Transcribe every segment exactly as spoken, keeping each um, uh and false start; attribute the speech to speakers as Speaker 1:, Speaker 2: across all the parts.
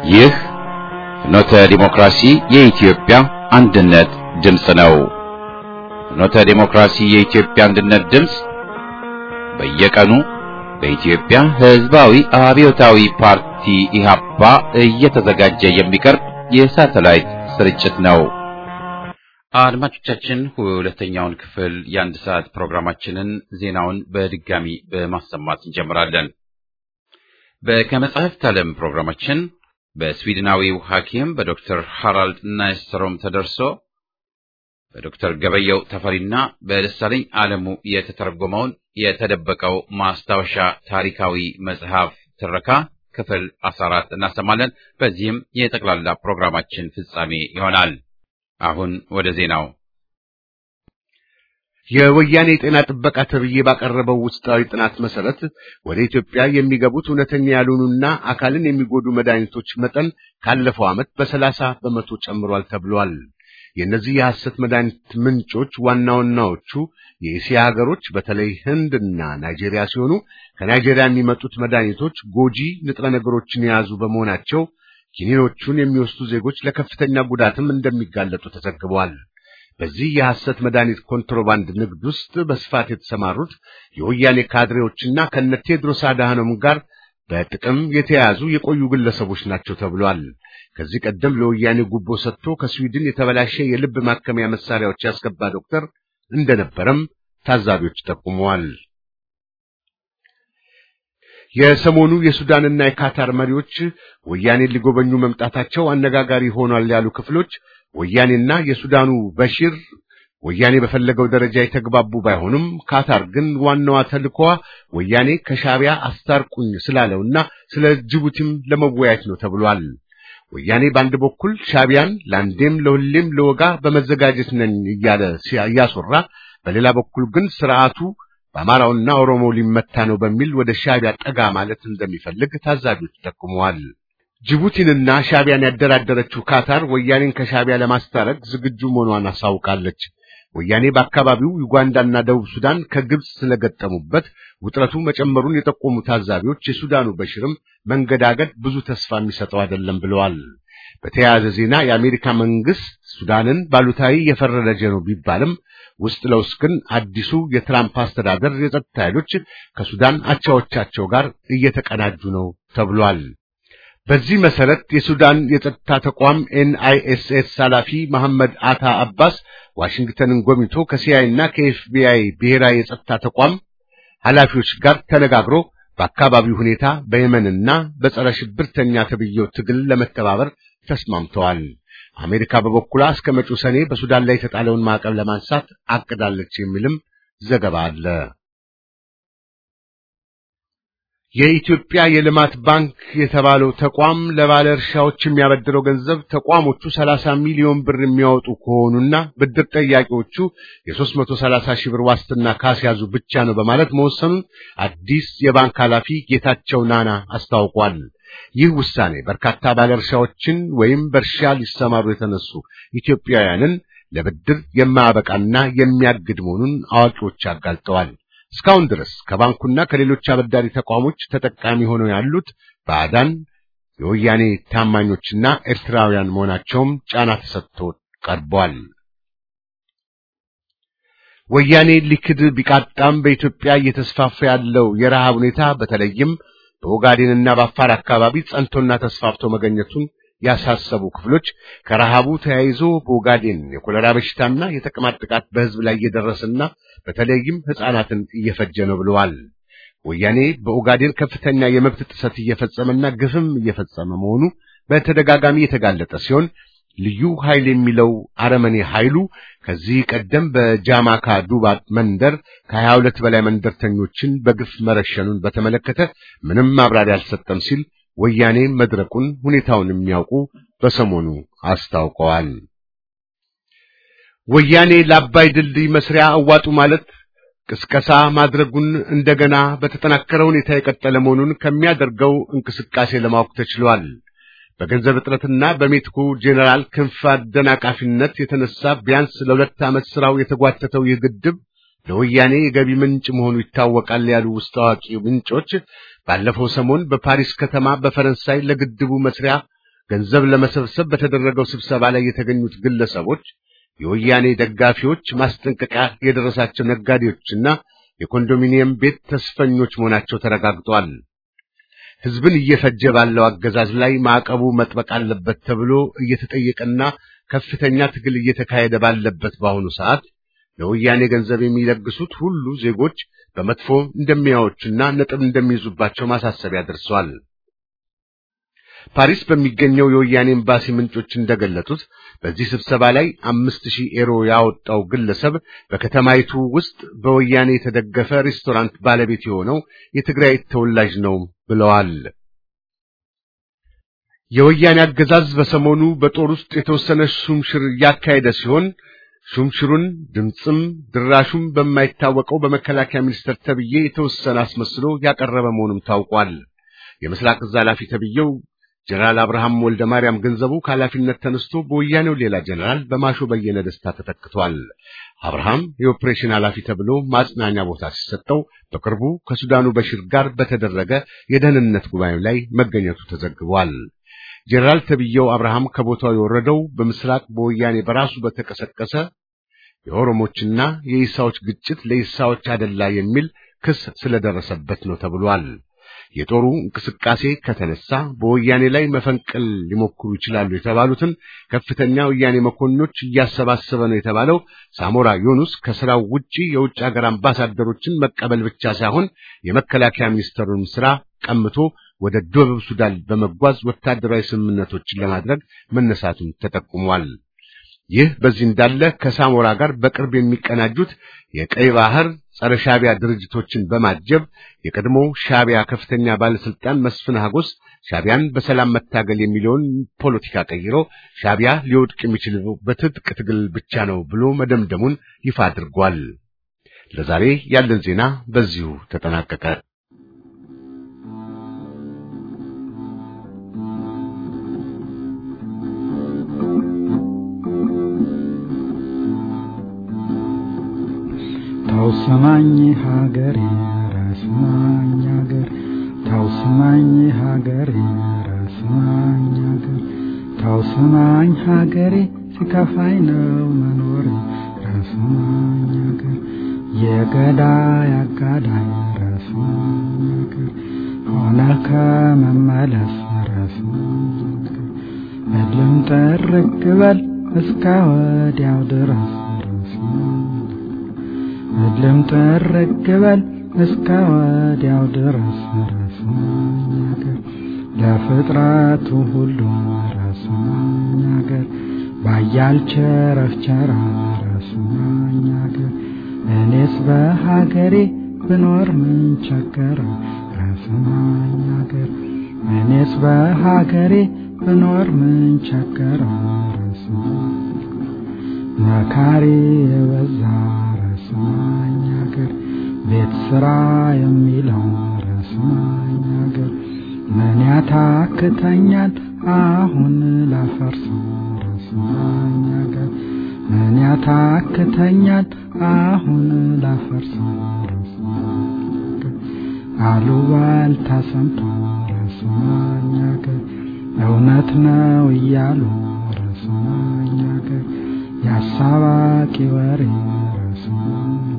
Speaker 1: ይህ ፍኖተ ዲሞክራሲ የኢትዮጵያ አንድነት ድምፅ ነው። ፍኖተ ዲሞክራሲ የኢትዮጵያ አንድነት ድምፅ በየቀኑ በኢትዮጵያ ሕዝባዊ አብዮታዊ ፓርቲ ኢህአፓ እየተዘጋጀ የሚቀርብ የሳተላይት ስርጭት ነው። አድማጮቻችን ሁለተኛውን ክፍል የአንድ ሰዓት ፕሮግራማችንን ዜናውን በድጋሚ በማሰማት እንጀምራለን። በከመጽሐፍት ዓለም ፕሮግራማችን በስዊድናዊው ሐኪም በዶክተር ሃራልድ ናይስትሮም ተደርሶ በዶክተር ገበየው ተፈሪና በደሳለኝ ዓለሙ የተተረጎመውን የተደበቀው ማስታወሻ ታሪካዊ መጽሐፍ ትረካ ክፍል አስራ አራት እናሰማለን። በዚህም የጠቅላላ ፕሮግራማችን ፍጻሜ ይሆናል። አሁን ወደ ዜናው።
Speaker 2: የወያኔ ጤና ጥበቃ ተብዬ ባቀረበው ውስጣዊ ጥናት መሰረት ወደ ኢትዮጵያ የሚገቡት እውነተኛ ያልሆኑና አካልን የሚጎዱ መድኃኒቶች መጠን ካለፈው ዓመት በሰላሳ በመቶ ጨምሯል ተብሏል። የእነዚህ የሐሰት መድኃኒት ምንጮች ዋና ዋናዎቹ የእስያ ሀገሮች በተለይ ህንድና ናይጄሪያ ሲሆኑ ከናይጄሪያ የሚመጡት መድኃኒቶች ጎጂ ንጥረ ነገሮችን የያዙ በመሆናቸው ኪኒኖቹን የሚወስዱ ዜጎች ለከፍተኛ ጉዳትም እንደሚጋለጡ ተዘግቧል። በዚህ የሐሰት መድኃኒት ኮንትሮባንድ ንግድ ውስጥ በስፋት የተሰማሩት የወያኔ ካድሬዎችና ከነ ቴድሮስ አድሃኖም ጋር በጥቅም የተያዙ የቆዩ ግለሰቦች ናቸው ተብሏል። ከዚህ ቀደም ለወያኔ ጉቦ ሰጥቶ ከስዊድን የተበላሸ የልብ ማከሚያ መሳሪያዎች ያስገባ ዶክተር እንደነበረም ታዛቢዎች ጠቁመዋል። የሰሞኑ የሱዳንና የካታር መሪዎች ወያኔን ሊጎበኙ መምጣታቸው አነጋጋሪ ሆኗል ያሉ ክፍሎች ወያኔና የሱዳኑ በሽር ወያኔ በፈለገው ደረጃ የተግባቡ ባይሆኑም ካታር ግን ዋናዋ ተልኮዋ ወያኔ ከሻቢያ አስታርቁኝ ስላለውና ስለ ጅቡቲም ለመወያየት ነው ተብሏል። ወያኔ በአንድ በኩል ሻቢያን ለአንዴም ለሁሌም ለወጋ በመዘጋጀት ነኝ እያለ ሲያስወራ፣ በሌላ በኩል ግን ስርዓቱ በአማራውና ኦሮሞ ሊመታ ነው በሚል ወደ ሻቢያ ጠጋ ማለት እንደሚፈልግ ታዛቢዎች ጠቁመዋል። ጅቡቲንና ሻቢያን ያደራደረችው ካታር ወያኔን ከሻቢያ ለማስታረቅ ዝግጁ መሆኗን አሳውቃለች። ወያኔ በአካባቢው ዩጋንዳና ደቡብ ሱዳን ከግብጽ ስለገጠሙበት ውጥረቱ መጨመሩን የጠቆሙ ታዛቢዎች የሱዳኑ በሽርም መንገዳገድ ብዙ ተስፋ የሚሰጠው አይደለም ብለዋል። በተያያዘ ዜና የአሜሪካ መንግስት ሱዳንን ባሉታዊ የፈረጀ ነው ቢባልም ውስጥ ለውስጥ ግን አዲሱ የትራምፕ አስተዳደር የጸጥታ ኃይሎች ከሱዳን አቻዎቻቸው ጋር እየተቀናጁ ነው ተብሏል። በዚህ መሰረት የሱዳን የጸጥታ ተቋም ኤን አይ ኤስ ኤስ ኃላፊ መሐመድ አታ አባስ ዋሽንግተንን ጎብኝቶ ከሲአይኤ እና ከኤፍ ቢ አይ ብሔራዊ የጸጥታ ተቋም ኃላፊዎች ጋር ተነጋግሮ በአካባቢው ሁኔታ በየመንና በጸረ ሽብርተኛ ተብዬው ትግል ለመተባበር ተስማምተዋል። አሜሪካ በበኩሏ እስከ መጪው ሰኔ በሱዳን ላይ የተጣለውን ማዕቀብ ለማንሳት አቅዳለች የሚልም ዘገባ አለ። የኢትዮጵያ የልማት ባንክ የተባለው ተቋም ለባለ እርሻዎች የሚያበድረው ገንዘብ ተቋሞቹ ሰላሳ ሚሊዮን ብር የሚያወጡ ከሆኑና ብድር ጠያቂዎቹ የሦስት መቶ ሰላሳ ሺህ ብር ዋስትና ካስያዙ ብቻ ነው በማለት መወሰኑን አዲስ የባንክ ኃላፊ ጌታቸው ናና አስታውቋል። ይህ ውሳኔ በርካታ ባለ እርሻዎችን ወይም በእርሻ ሊሰማሩ የተነሱ ኢትዮጵያውያንን ለብድር የማያበቃና የሚያግድ መሆኑን አዋቂዎች አጋልጠዋል። እስካሁን ድረስ ከባንኩና ከሌሎች አበዳሪ ተቋሞች ተጠቃሚ ሆነው ያሉት ባዕዳን የወያኔ ታማኞችና ኤርትራውያን መሆናቸውም ጫና ተሰጥቶ ቀርቧል። ወያኔ ሊክድ ቢቃጣም በኢትዮጵያ እየተስፋፋ ያለው የረሃብ ሁኔታ በተለይም በኦጋዴንና በአፋር አካባቢ ጸንቶና ተስፋፍቶ መገኘቱን ያሳሰቡ ክፍሎች ከረሃቡ ተያይዞ በኦጋዴን የኮሌራ በሽታና የተቅማጥ ጥቃት በሕዝብ ላይ እየደረሰና በተለይም ሕፃናትን እየፈጀ ነው ብለዋል። ወያኔ በኦጋዴን ከፍተኛ የመብት ጥሰት እየፈጸመና ግፍም እየፈጸመ መሆኑ በተደጋጋሚ የተጋለጠ ሲሆን ልዩ ኃይል የሚለው አረመኔ ኃይሉ ከዚህ ቀደም በጃማካ ዱባ መንደር ከሀያ ሁለት በላይ መንደርተኞችን በግፍ መረሸኑን በተመለከተ ምንም ማብራሪያ አልሰጠም ሲል ወያኔ መድረቁን ሁኔታውን የሚያውቁ በሰሞኑ አስታውቀዋል። ወያኔ ለአባይ ድልድይ መስሪያ አዋጡ ማለት ቅስቀሳ ማድረጉን እንደገና በተጠናከረ ሁኔታ የቀጠለ መሆኑን ከሚያደርገው እንቅስቃሴ ለማወቅ ተችሏል። በገንዘብ እጥረትና በሜትኩ ጄኔራል ክንፈ አደናቃፊነት የተነሳ ቢያንስ ለሁለት ዓመት ስራው የተጓተተው ይህ ግድብ ለወያኔ የገቢ ምንጭ መሆኑ ይታወቃል ያሉ ውስጥ አዋቂ ምንጮች ባለፈው ሰሞን በፓሪስ ከተማ በፈረንሳይ ለግድቡ መስሪያ ገንዘብ ለመሰብሰብ በተደረገው ስብሰባ ላይ የተገኙት ግለሰቦች የወያኔ ደጋፊዎች፣ ማስጠንቀቂያ የደረሳቸው ነጋዴዎችና የኮንዶሚኒየም ቤት ተስፈኞች መሆናቸው ተረጋግጧል። ህዝብን እየፈጀ ባለው አገዛዝ ላይ ማዕቀቡ መጥበቅ አለበት ተብሎ እየተጠየቀና ከፍተኛ ትግል እየተካሄደ ባለበት በአሁኑ ሰዓት ለወያኔ ገንዘብ የሚለግሱት ሁሉ ዜጎች በመጥፎ እንደሚያዩትና ነጥብ እንደሚይዙባቸው ማሳሰቢያ ደርሷል። ፓሪስ በሚገኘው የወያኔ ኤምባሲ ምንጮች እንደገለጡት በዚህ ስብሰባ ላይ አምስት ሺህ ዩሮ ያወጣው ግለሰብ በከተማይቱ ውስጥ በወያኔ የተደገፈ ሬስቶራንት ባለቤት የሆነው የትግራይ ተወላጅ ነው ብለዋል። የወያኔ አገዛዝ በሰሞኑ በጦር ውስጥ የተወሰነ ሹምሽር ያካሄደ ሲሆን ሹምሽሩን ድምጽም ድራሹም በማይታወቀው በመከላከያ ሚኒስቴር ተብዬ የተወሰነ አስመስሎ ያቀረበ መሆኑም ታውቋል። የምስራቅ እዝ ኃላፊ ተብዬው ጀነራል አብርሃም ወልደ ማርያም ገንዘቡ ከኃላፊነት ተነስቶ በወያኔው ሌላ ጀነራል በማሾ በየነ ደስታ ተተክቷል። አብርሃም የኦፕሬሽን ኃላፊ ተብሎ ማጽናኛ ቦታ ሲሰጠው በቅርቡ ከሱዳኑ በሽር ጋር በተደረገ የደህንነት ጉባኤ ላይ መገኘቱ ተዘግቧል። ጀነራል ተብዬው አብርሃም ከቦታው የወረደው በምስራቅ በወያኔ በራሱ በተቀሰቀሰ የኦሮሞችና የኢሳዎች ግጭት ለኢሳዎች አደላ የሚል ክስ ስለደረሰበት ነው ተብሏል። የጦሩ እንቅስቃሴ ከተነሳ በወያኔ ላይ መፈንቅል ሊሞክሩ ይችላሉ የተባሉትን ከፍተኛ ወያኔ መኮንኖች እያሰባሰበ ነው የተባለው ሳሞራ ዮኑስ ከስራው ውጪ የውጭ ሀገር አምባሳደሮችን መቀበል ብቻ ሳይሆን የመከላከያ ሚኒስትሩን ስራ ቀምቶ ወደ ደቡብ ሱዳን በመጓዝ ወታደራዊ ስምምነቶችን ለማድረግ መነሳቱን ተጠቁሟል። ይህ በዚህ እንዳለ ከሳሞራ ጋር በቅርብ የሚቀናጁት የቀይ ባህር ጸረ ሻቢያ ድርጅቶችን በማጀብ የቀድሞ ሻቢያ ከፍተኛ ባለስልጣን መስፍን ሀጎስ ሻቢያን በሰላም መታገል የሚለውን ፖለቲካ ቀይሮ ሻቢያ ሊወድቅ የሚችለው በትጥቅ ትግል ብቻ ነው ብሎ መደምደሙን ይፋ አድርጓል። ለዛሬ ያለን ዜና በዚሁ ተጠናቀቀ።
Speaker 3: ታውስማኝ ሀገሬ ራስማኝ ሀገር ታውስማኝ ሀገሬ ራስማኝ ሀገር ታውስማኝ ሀገሬ ሲከፋኝ ነው መኖር ራስማኝ ሀገር የገዳይ አጋዳይ ራስማኝ ሀገር ሆነ ከመመለስ ራስማኝ ሀገር እልም ጠርቅ በል እስከ ወዲያው ድረስ እልም ጠርቅ በል እስከ ወዲያው ድረስ ራስማኝ ሀገር ለፍጥረቱ ሁሉ ራስማኝ ሀገር ባያል ቸረፍቸራ ራስማኝ ሀገር እኔስ በሀገሬ ብኖር ምን ቸገረ ራስማኝ ሀገር እኔስ በሀገሬ ብኖር ምን ቸገረ ራስማኝ መካሪ የበዛ ራስማኝ ሀገር ቤት ስራ የሚለው ራስማኝ ሀገር ምን ያታክተኛል አሁን ላፈርሰው ራስማኝ ሀገር ምን ያታክተኛል አሁን ላፈርሰው ራስማኝ ሀገር አሉባልታ ሰምቶ ራስማኝ ሀገር እውነት ነው እያሉ ራስማኝ ሀገር ያሳባቂ ወሬ ራስማኝ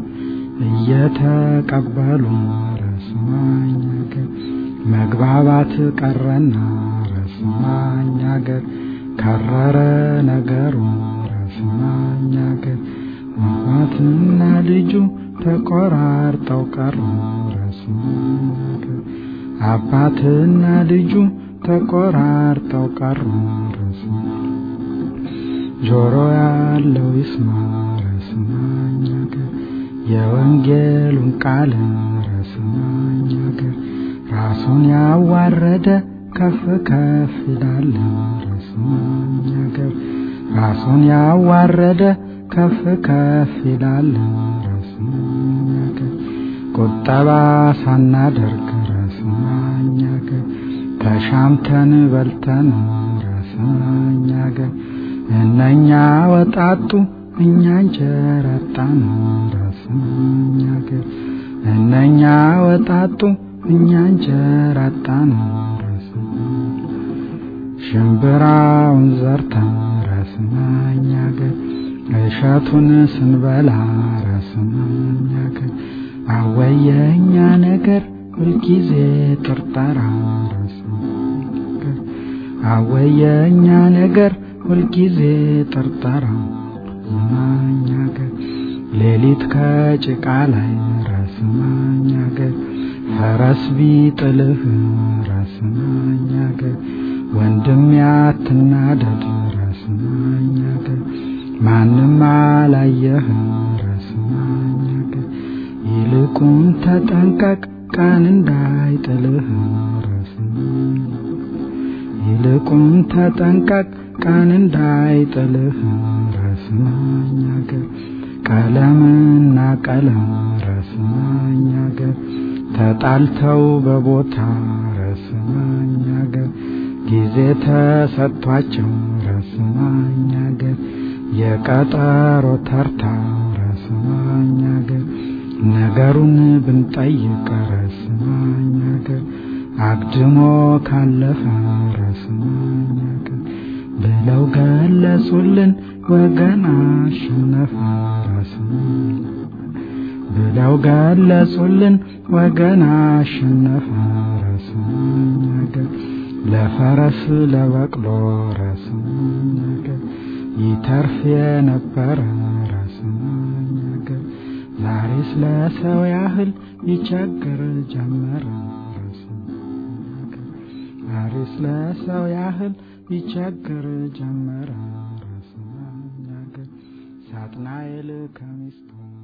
Speaker 3: እየተቀበሉ ራስማኝ ሀገር መግባባት ቀረና ራስማኝ ሀገር ከረረ ነገሩ ራስማኝ ሀገር አባትና ልጁ ተቆራርጠው ቀሩ ራስማኝ ሀገር አባትና ልጁ ተቆራርጠው ቀሩ ራስማኝ ጆሮ ያለው ይስማ ራስማኝ ሀገር የወንጌሉን ቃል ራስማኝ ሀገር ራሱን ያዋረደ ከፍ ከፍ ይላል ራስማኝ ሀገር ራሱን ያዋረደ ከፍ ከፍ ይላል ራስማኝ ሀገር ቁጠባ ሳናደርግ ራስማኝ ሀገር ተሻምተን በልተን ራስማኝ ሀገር እነኛ ወጣጡ እኛ እንጀራ አጣን ራስማኝ ሀገር እነኛ ወጣጡ እኛ እንጀራ አጣን ራስማኝ ሽምብራውን ዘርተን ረስናኝ አገር እሸቱን ስንበላ ረስናኝ አገር አወየኛ ነገር ሁልጊዜ ጥርጠራ ረስናኝ አገር አወየኛ ነገር ሁልጊዜ ጥርጠራ ረስናኝ አገር ሌሊት ከጭቃ ላይ ረስናኝ አገር ፈረስ ቢጥልህ ረስናኝ አገር ወንድም ያትናደድ ረስናኝ አገር ማንም አላየህ ረስናኝ አገር ይልቁን ተጠንቀቅ ቀን እንዳይጥልህ ረስናኝ ይልቁን ተጠንቀቅ ቀን እንዳይጥልህ ረስናኝ አገር ቀለምና ቀለም ረስናኝ አገር ተጣልተው በቦታ ረስናኝ አገር ጊዜ ተሰጥቷቸው ረስናኝ አገር የቀጠሮ ተርታ ረስናኝ አገር ነገሩን ብንጠይቅ ረስናኝ አገር አግድሞ ካለፈ ረስናኝ አገር ብለው ገለጹልን ወገን አሸነፈ ረስናኝ ብለው ገለጹልን ወገን አሸነፈ ረስናኝ አገር ለፈረስ ለበቅሎ ረስናኝ አገር ይተርፍ የነበረ ረስናኝ አገር ዛሬስ ለሰው ያህል ይቸግር ጀመረ ረስናኝ አገር ዛሬስ ለሰው ያህል ይቸግር ጀመረ ረስናኝ አገር ሳጥናኤል ከሚስቱ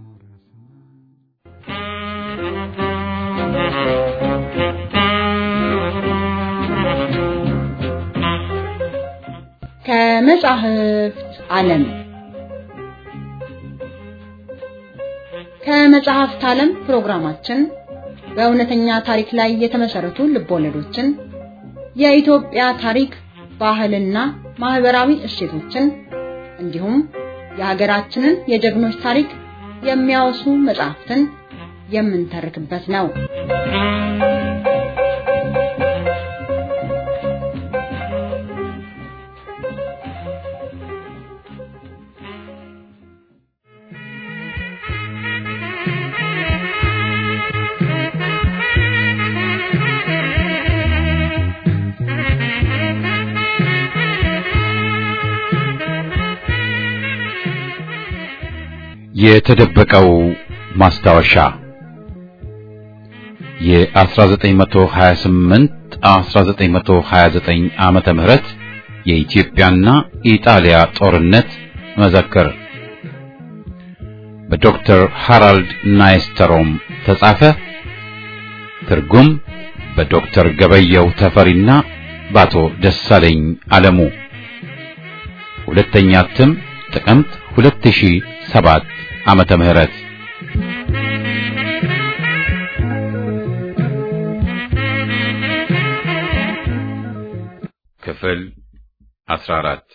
Speaker 4: ከመጻሕፍት ዓለም ከመጻሕፍት ዓለም ፕሮግራማችን በእውነተኛ ታሪክ ላይ የተመሰረቱ ልቦለዶችን የኢትዮጵያ ታሪክ ባህልና ማህበራዊ እሴቶችን እንዲሁም የሀገራችንን የጀግኖች ታሪክ የሚያወሱ መጻሕፍትን የምንተርክበት ነው።
Speaker 1: የተደበቀው ማስታወሻ የ1928 1929 ዓመተ ምህረት የኢትዮጵያና ኢጣሊያ ጦርነት መዘክር በዶክተር ሃራልድ ናይስተሮም ተጻፈ። ትርጉም በዶክተር ገበየው ተፈሪና በአቶ ደሳለኝ አለሙ። ሁለተኛ እትም ጥቅምት ሁለት ሺህ ሰባት ዓመተ ምህረት ክፍል አስራ አራት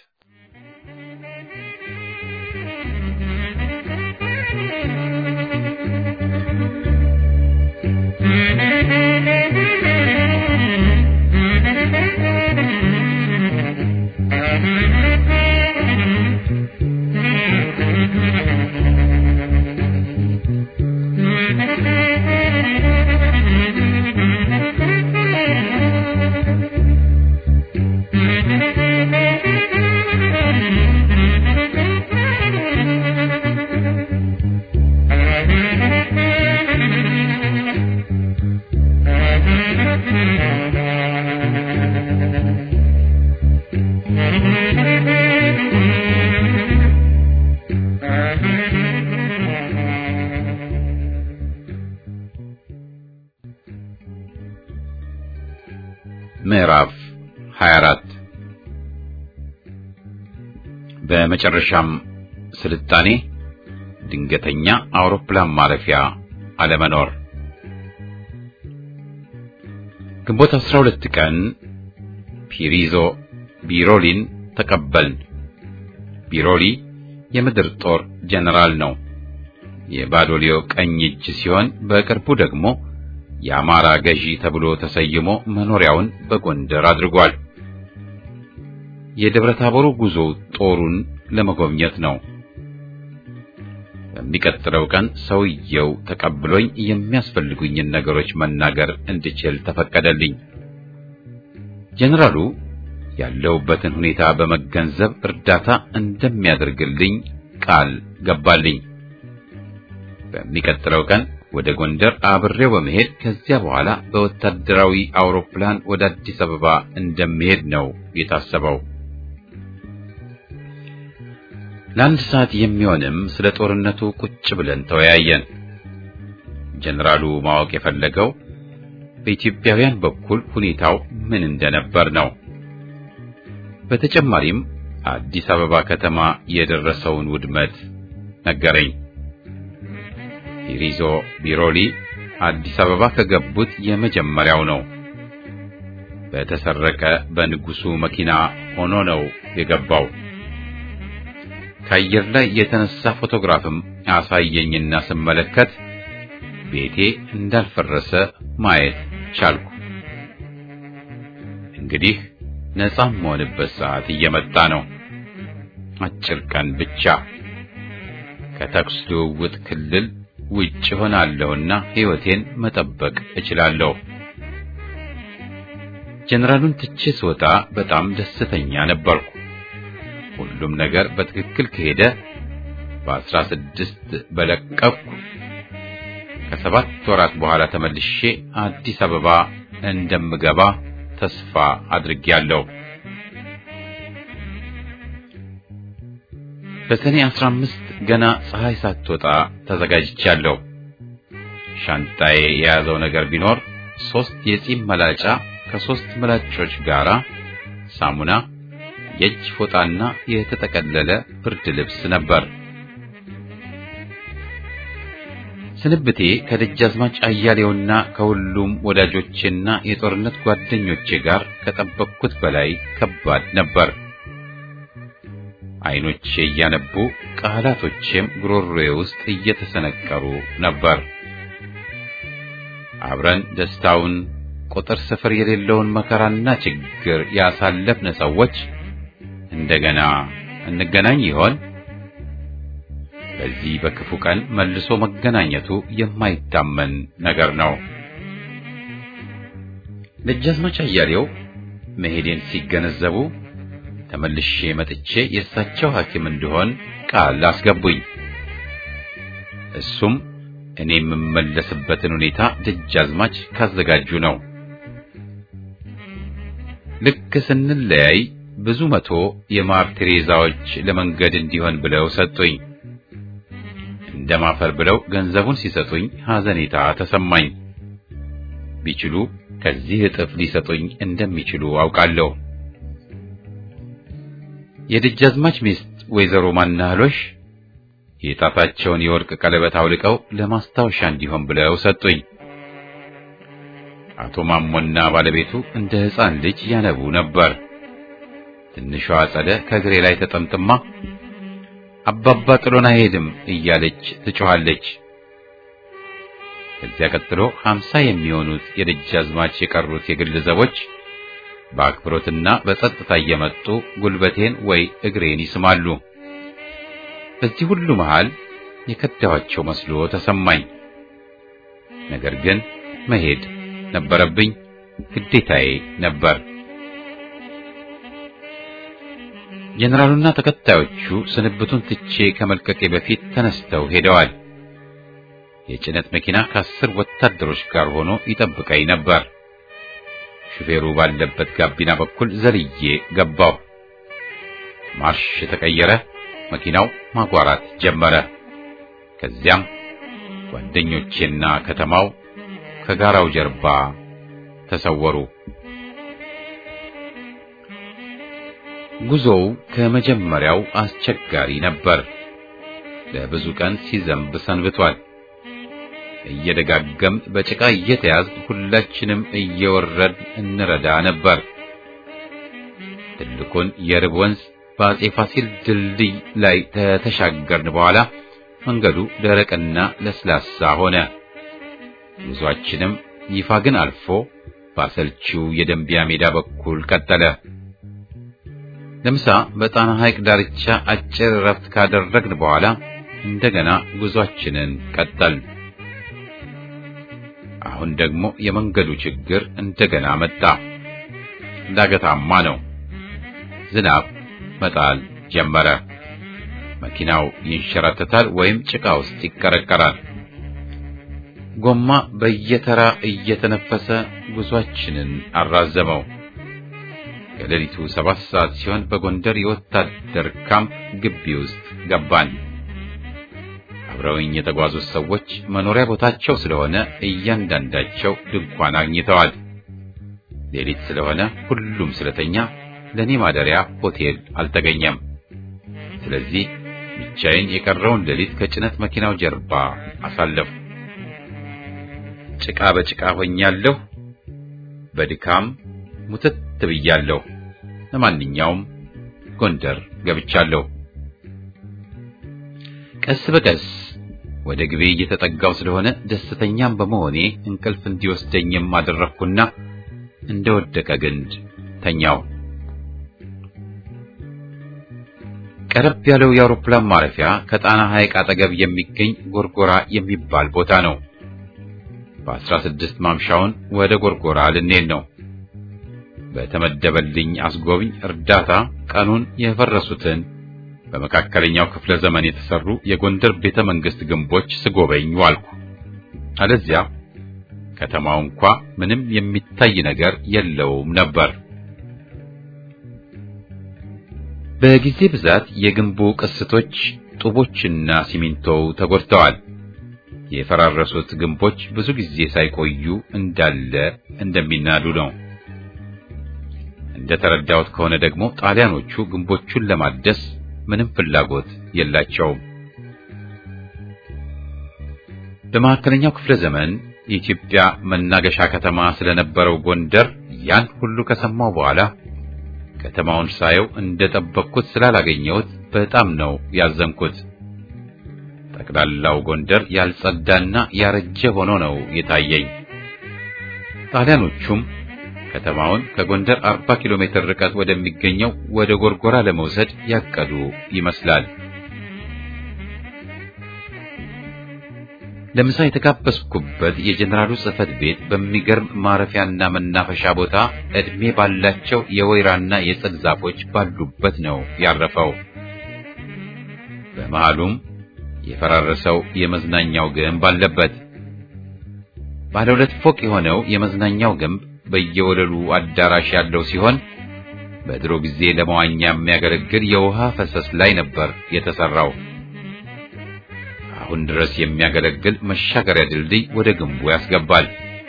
Speaker 1: ምዕራፍ ሃያ አራት በመጨረሻም ስልጣኔ ድንገተኛ አውሮፕላን ማረፊያ አለመኖር። ግንቦት አስራ ሁለት ቀን ፒሪዞ ቢሮሊን ተቀበልን። ቢሮሊ የምድር ጦር ጀነራል ነው። የባዶሊዮ ቀኝ እጅ ሲሆን በቅርቡ ደግሞ የአማራ ገዢ ተብሎ ተሰይሞ መኖሪያውን በጎንደር አድርጓል። የደብረ ታቦሩ ጉዞ ጦሩን ለመጎብኘት ነው። በሚቀጥለው ቀን ሰውየው ተቀብሎኝ የሚያስፈልጉኝን ነገሮች መናገር እንድችል ተፈቀደልኝ። ጀነራሉ ያለውበትን ሁኔታ በመገንዘብ እርዳታ እንደሚያደርግልኝ ቃል ገባልኝ። በሚቀጥለው ቀን ወደ ጎንደር አብሬው በመሄድ ከዚያ በኋላ በወታደራዊ አውሮፕላን ወደ አዲስ አበባ እንደሚሄድ ነው የታሰበው። ለአንድ ሰዓት የሚሆንም ስለ ጦርነቱ ቁጭ ብለን ተወያየን። ጀነራሉ ማወቅ የፈለገው በኢትዮጵያውያን በኩል ሁኔታው ምን እንደነበር ነው። በተጨማሪም አዲስ አበባ ከተማ የደረሰውን ውድመት ነገረኝ። ኢሪዞ ቢሮሊ አዲስ አበባ ከገቡት የመጀመሪያው ነው። በተሰረቀ በንጉሱ መኪና ሆኖ ነው የገባው። ከአየር ላይ የተነሳ ፎቶግራፍም አሳየኝና ስመለከት ቤቴ እንዳልፈረሰ ማየት ቻልኩ። እንግዲህ ነፃ መሆንበት ሰዓት እየመጣ ነው። አጭር ቀን ብቻ ከተኩስ ልውውጥ ክልል ውጭ ሆናለሁና ሕይወቴን መጠበቅ እችላለሁ። ጀነራሉን ትቼ ስወጣ በጣም ደስተኛ ነበርኩ። ሁሉም ነገር በትክክል ከሄደ በአስራ ስድስት በለቀኩ ከሰባት ወራት በኋላ ተመልሼ አዲስ አበባ እንደምገባ ተስፋ አድርጌያለሁ። በሰኔ አስራ አምስት ገና ፀሐይ ሳትወጣ ተዘጋጅቻለሁ። ሻንጣዬ የያዘው ነገር ቢኖር ሶስት የጺም መላጫ ከሶስት ምላጮች ጋራ ሳሙና፣ የእጅ ፎጣና የተጠቀለለ ብርድ ልብስ ነበር። ስንብቴ ከደጃዝማች አያሌውና ከሁሉም ወዳጆቼና የጦርነት ጓደኞቼ ጋር ከጠበቅኩት በላይ ከባድ ነበር። አይኖቼ እያነቡ ቃላቶቼም ጉሮሮዬ ውስጥ እየተሰነቀሩ ነበር። አብረን ደስታውን ቁጥር ስፍር የሌለውን መከራና ችግር ያሳለፍን ሰዎች እንደገና እንገናኝ ይሆን? በዚህ በክፉ ቀን መልሶ መገናኘቱ የማይታመን ነገር ነው። ደጃዝማች አያሌው መሄዴን ሲገነዘቡ ተመልሼ መጥቼ የእሳቸው ሐኪም እንደሆን ቃል አስገቡኝ። እሱም እኔ የምመለስበትን ሁኔታ ደጃዝማች ካዘጋጁ ነው። ልክ ስንለያይ ብዙ መቶ የማር ቴሬዛዎች ለመንገድ እንዲሆን ብለው ሰጡኝ። እንደማፈር ብለው ገንዘቡን ሲሰጡኝ ሐዘኔታ ተሰማኝ። ቢችሉ ከዚህ እጥፍ ሊሰጡኝ እንደሚችሉ አውቃለሁ። የደጃዝማች ሚስት ወይዘሮ ማናህሎሽ የጣታቸውን የወርቅ ቀለበት አውልቀው ለማስታወሻ እንዲሆን ብለው ሰጡኝ። አቶ ማሞና ባለቤቱ እንደ ሕፃን ልጅ ያነቡ ነበር። ትንሿ አጸደ ከእግሬ ላይ ተጠምጥማ አባባ ጥሎን አይሄድም እያለች ትጮኻለች። ከዚያ ቀጥሎ ሀምሳ የሚሆኑት የደጃዝማች የቀሩት የግል ዘቦች በአክብሮትና በጸጥታ እየመጡ ጉልበቴን ወይ እግሬን ይስማሉ። በዚህ ሁሉ መሃል የከዳኋቸው መስሎ ተሰማኝ። ነገር ግን መሄድ ነበረብኝ፣ ግዴታዬ ነበር። ጀነራሉና ተከታዮቹ ስንብቱን ትቼ ከመልቀቄ በፊት ተነስተው ሄደዋል። የጭነት መኪና ከአስር ወታደሮች ጋር ሆኖ ይጠብቀኝ ነበር። ሹፌሩ ባለበት ጋቢና በኩል ዘልዬ ገባው። ማርሽ ተቀየረ። መኪናው ማጓራት ጀመረ። ከዚያም ጓደኞቼና ከተማው ከጋራው ጀርባ ተሰወሩ። ጉዞው ከመጀመሪያው አስቸጋሪ ነበር። ለብዙ ቀን ሲዘንብ ሰንብቷል። እየደጋገም በጭቃ እየተያዝን ሁላችንም እየወረድን እንረዳ ነበር። ትልቁን የርብ ወንዝ በአጼ ፋሲል ድልድይ ላይ ተሻገርን በኋላ መንገዱ ደረቅና ለስላሳ ሆነ። ጉዟችንም ይፋ ግን አልፎ ባሰልቺው የደንቢያ ሜዳ በኩል ቀጠለ። ለምሳ በጣና ሐይቅ ዳርቻ አጭር ረፍት ካደረግን በኋላ እንደገና ጉዟችንን ቀጠልን። አሁን ደግሞ የመንገዱ ችግር እንደገና መጣ። ዳገታማ ነው። ዝናብ መጣል ጀመረ። መኪናው ይንሸራተታል ወይም ጭቃ ውስጥ ይቀረቀራል። ጎማ በየተራ እየተነፈሰ ጉዟችንን አራዘመው። ከሌሊቱ ሰባት ሰዓት ሲሆን በጎንደር የወታደር ካምፕ ግቢ ውስጥ ገባን። አብረውኝ የተጓዙት ሰዎች መኖሪያ ቦታቸው ስለሆነ እያንዳንዳቸው ድንኳን አግኝተዋል። ሌሊት ስለሆነ ሁሉም ስለተኛ ለኔ ማደሪያ ሆቴል አልተገኘም። ስለዚህ ብቻዬን የቀረውን ሌሊት ከጭነት መኪናው ጀርባ አሳለፍኩ። ጭቃ በጭቃ ሆኛለሁ። በድካም ሙትት ብያለሁ። ለማንኛውም ጎንደር ገብቻለሁ። ቀስ በቀስ ወደ ግቤ እየተጠጋው ስለሆነ ደስተኛም በመሆኔ እንቅልፍ እንዲወስደኝም አደረኩና እንደወደቀ ግንድ ተኛው። ቀረብ ያለው የአውሮፕላን ማረፊያ ከጣና ሐይቅ አጠገብ የሚገኝ ጎርጎራ የሚባል ቦታ ነው። በአስራ ስድስት ማምሻውን ወደ ጎርጎራ ልንሄድ ነው። በተመደበልኝ አስጎብኝ እርዳታ ቀኑን የፈረሱትን በመካከለኛው ክፍለ ዘመን የተሰሩ የጎንደር ቤተ መንግስት ግንቦች ስጎበኝ ዋልኩ። አለዚያ ከተማው እንኳ ምንም የሚታይ ነገር የለውም ነበር። በጊዜ ብዛት የግንቡ ቅስቶች፣ ጡቦችና ሲሚንቶው ተጎድተዋል። የፈራረሱት ግንቦች ብዙ ጊዜ ሳይቆዩ እንዳለ እንደሚናዱ ነው። እንደተረዳሁት ከሆነ ደግሞ ጣሊያኖቹ ግንቦቹን ለማደስ ምንም ፍላጎት የላቸውም። በመካከለኛው ክፍለ ዘመን የኢትዮጵያ መናገሻ ከተማ ስለነበረው ጎንደር ያን ሁሉ ከሰማው በኋላ ከተማውን ሳየው እንደጠበቅኩት ስላላገኘሁት በጣም ነው ያዘንኩት። ጠቅላላው ጎንደር ያልጸዳና ያረጀ ሆኖ ነው የታየኝ። ጣሊያኖቹም ከተማውን ከጎንደር አርባ ኪሎ ሜትር ርቀት ወደሚገኘው ወደ ጎርጎራ ለመውሰድ ያቀዱ ይመስላል። ለምሳ የተጋበዝኩበት የጀነራሉ ጽሕፈት ቤት በሚገርም ማረፊያና መናፈሻ ቦታ እድሜ ባላቸው የወይራና የጽድ ዛፎች ባሉበት ነው ያረፈው። በመሃሉም የፈራረሰው የመዝናኛው ግንብ አለበት። ባለ ሁለት ፎቅ የሆነው የመዝናኛው ግንብ በየወለሉ አዳራሽ ያለው ሲሆን በድሮ ጊዜ ለመዋኛ የሚያገለግል የውሃ ፈሰስ ላይ ነበር የተሰራው። አሁን ድረስ የሚያገለግል መሻገሪያ ድልድይ ወደ ግንቡ ያስገባል።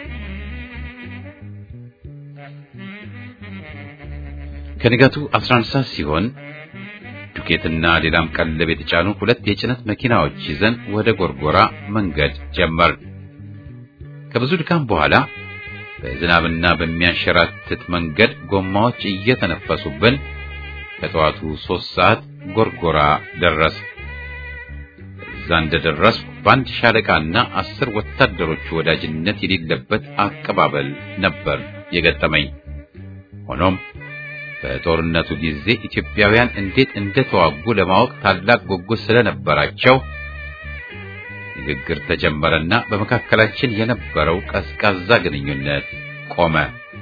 Speaker 1: ከንጋቱ አስራ አንድ ሰዓት ሲሆን ዱቄትና ሌላም ቀለብ የተጫኑ ሁለት የጭነት መኪናዎች ይዘን ወደ ጎርጎራ መንገድ ጀመር። ከብዙ ድካም በኋላ በዝናብና በሚያንሸራትት መንገድ ጎማዎች እየተነፈሱብን ከጠዋቱ ሶስት ሰዓት ጎርጎራ ደረስ። እዛ እንደደረስኩ በአንድ ሻለቃና አስር ወታደሮች ወዳጅነት የሌለበት አቀባበል ነበር የገጠመኝ። ሆኖም በጦርነቱ ጊዜ ኢትዮጵያውያን እንዴት እንደተዋጉ ለማወቅ ታላቅ ጉጉት ስለነበራቸው ንግግር ተጀመረና በመካከላችን የነበረው ቀዝቃዛ ግንኙነት ቆመ።